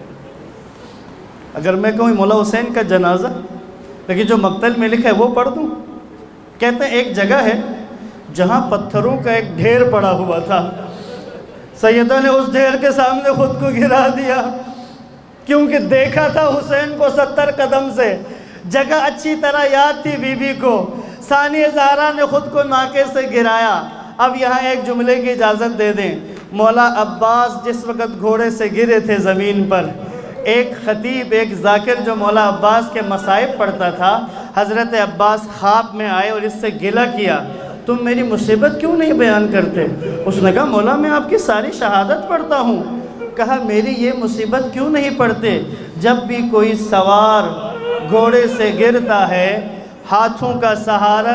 اگر میں کہوں مولا حسین کا جنازہ، لیکن جو مقتل میں لکھا ہے وہ پڑھ دوں۔ کہتے ہیں ایک جگہ ہے جہاں پتھروں کا ایک ڈھیر پڑا ہوا تھا، سیدہ نے اس ڈھیر کے سامنے خود کو گرا دیا، کیونکہ دیکھا تھا حسین کو 70 قدم سے۔ جگہ اچھی طرح یاد تھی بی بی کو۔ ثانیہ زہرا نے خود کو ناکے سے گرایا۔ اب یہاں ایک جملے کی اجازت دے دیں۔ مولا عباس جس وقت گھوڑے سے گرے تھے زمین پر، ایک خطیب، ایک ذاکر جو مولا عباس کے مصائب پڑھتا تھا، حضرت عباس خواب میں آئے اور اس سے گلہ کیا، تم میری مصیبت کیوں نہیں بیان کرتے؟ اس نے کہا مولا میں آپ کی ساری شہادت پڑھتا ہوں۔ کہا میری یہ مصیبت کیوں نہیں پڑھتے؟ جب بھی کوئی سوار گھوڑے سے گرتا ہے، ہاتھوں کا سہارا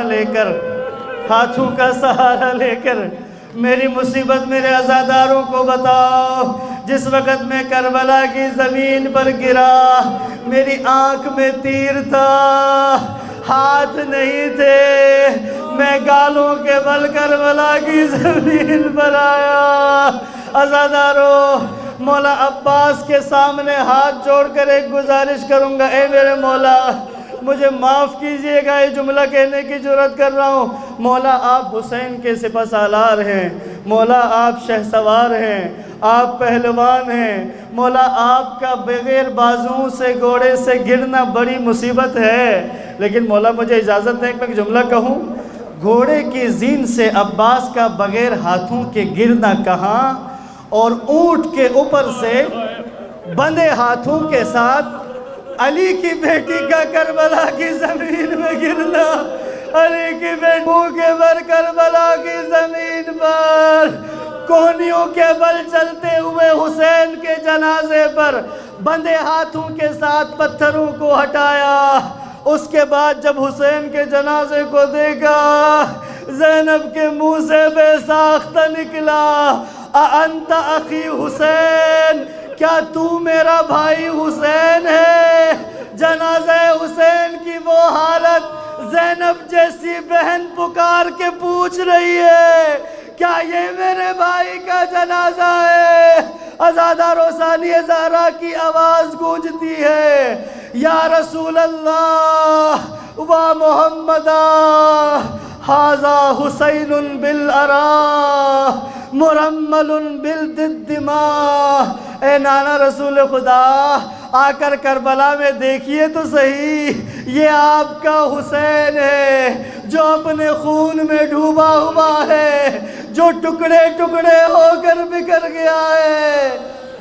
لے کر میری مصیبت میرے عزاداروں کو بتاؤ۔ جس وقت میں کربلا کی زمین پر گرا، میری آنکھ میں تیر تھا، ہاتھ نہیں تھے، میں گالوں کے بل کربلا کی زمین پر آیا۔ عزاداروں، مولا عباس کے سامنے ہاتھ جوڑ کر ایک گزارش کروں گا، اے میرے مولا مجھے معاف کیجئے گا، یہ جملہ کہنے کی جرات کر رہا ہوں۔ مولا آپ حسین کے سپہ سالار ہیں، مولا آپ شہسوار ہیں، آپ پہلوان ہیں، مولا آپ کا بغیر بازوں سے گھوڑے سے گرنا بڑی مصیبت ہے، لیکن مولا مجھے اجازت دیں کہ میں ایک جملہ کہوں۔ گھوڑے کی زین سے عباس کا بغیر ہاتھوں کے گرنا کہاں، اور اونٹ کے اوپر سے بندے ہاتھوں کے ساتھ علی کی بیٹی کا کربلا کی زمین میں گرنا، علی کی بیٹوں کے بر کربلا کی زمین پر کونیوں کے بل چلتے ہوئے حسین کے جنازے پر بندے ہاتھوں کے ساتھ پتھروں کو ہٹایا۔ اس کے بعد جب حسین کے جنازے کو دیکھا، زینب کے منہ سے بے ساختہ نکلا، اَأَنْتَ أَخِي حسین، کیا تو میرا بھائی حسین ہے؟ جنازہ حسین کی وہ حالت، زینب جیسی بہن پکار کے پوچھ رہی ہے کیا یہ میرے بھائی کا جنازہ ہے؟ عزادارو، ثانیہ زہرا کی آواز گونجتی ہے، یا رسول اللہ و محمدہ، ھذا حسین بالعراء مرمل بالدماء۔ اے نانا رسول خدا، آ کر کربلا میں دیکھیے تو صحیح، یہ آپ کا حسین ہے جو اپنے خون میں ڈوبا ہوا ہے، جو ٹکڑے ٹکڑے ہو کر بکھر گیا ہے۔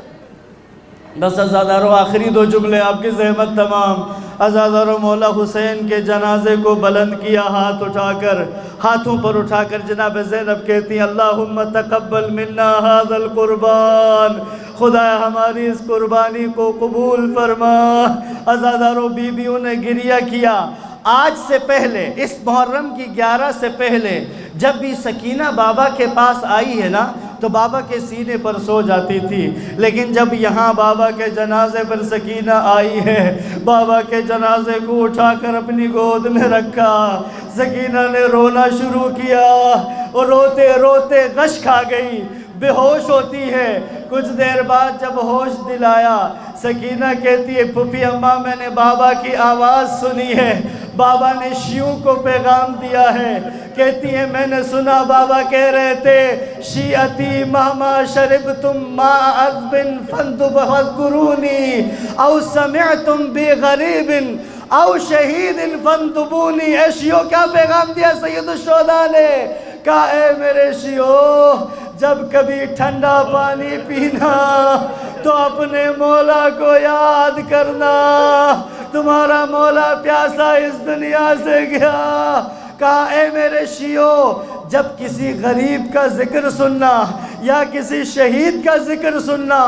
بس عزادارو، آخری 2 جملے آپ کی زحمت تمام۔ عزادارو، مولا حسین کے جنازے کو بلند کیا ہاتھوں پر اٹھا کر جناب زینب کہتی ہیں اللہم تقبل منا ھذا القربان، خدا ہماری اس قربانی کو قبول فرما۔ عزادارو، بیویوں نے گریہ کیا۔ آج سے پہلے، اس محرم کی 11 سے پہلے جب بھی سکینہ بابا کے پاس آئی ہے نا تو بابا کے سینے پر سو جاتی تھی، لیکن جب یہاں بابا کے جنازے پر سکینہ آئی ہے، بابا کے جنازے کو اٹھا کر اپنی گود میں رکھا، سکینہ نے رونا شروع کیا اور روتے روتے غش کھا گئی، بے ہوش ہوتی ہے۔ کچھ دیر بعد جب ہوش دلایا، سکینہ کہتی ہے پھوپھی اماں میں نے بابا کی آواز سنی ہے، بابا نے شیعوں کو پیغام دیا ہے۔ کہتی ہے میں نے سنا بابا کہہ رہے تھے شیعتی مہما شربتم ماء عذب فانتبذکرونی او سمعتم بغریب او شہید فانتبونی۔ اے شیعوں، کیا پیغام دیا سید الشہداء نے؟ کہا اے میرے شیعوں، جب کبھی ٹھنڈا پانی پینا تو اپنے مولا کو یاد کرنا، تمہارا مولا پیاسا اس دنیا سے گیا۔ کہا اے میرے شیعوں، جب کسی غریب کا ذکر سننا یا کسی شہید کا ذکر سننا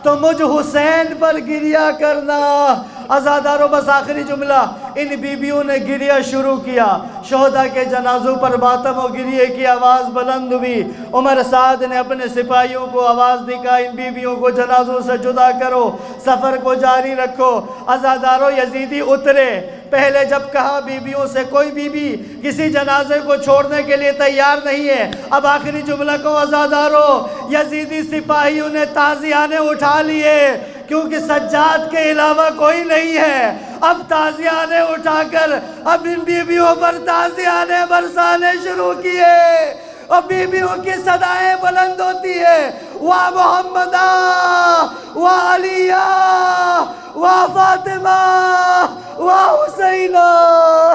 تو مجھ حسین پر گریہ کرنا۔ عزاداروں بس آخری جملہ، ان بیویوں نے گریہ شروع کیا، شہداء کے جنازوں پر ماتم و گریہ کی آواز بلند ہوئی۔ عمر سعد نے اپنے سپاہیوں کو آواز دی، کہا ان بیویوں کو جنازوں سے جدا کرو، سفر کو جاری رکھو۔ عزاداروں یزیدی اترے، پہلے جب کہا بیویوں سے کوئی بیوی کسی جنازے کو چھوڑنے کے لیے تیار نہیں ہے، اب آخری جملہ کو عزاداروں یزیدی سپاہیوں نے تازیانے اٹھا لیے، کیونکہ سجاد کے علاوہ کوئی نہیں ہے۔ اب تازیانے اٹھا کر اب ان بیویوں پر تازیانے برسانے شروع کیے، اور بیویوں کی صدائیں بلند ہوتی ہے، وا محمدہ وا علیہ وا فاطمہ وا حسینہ۔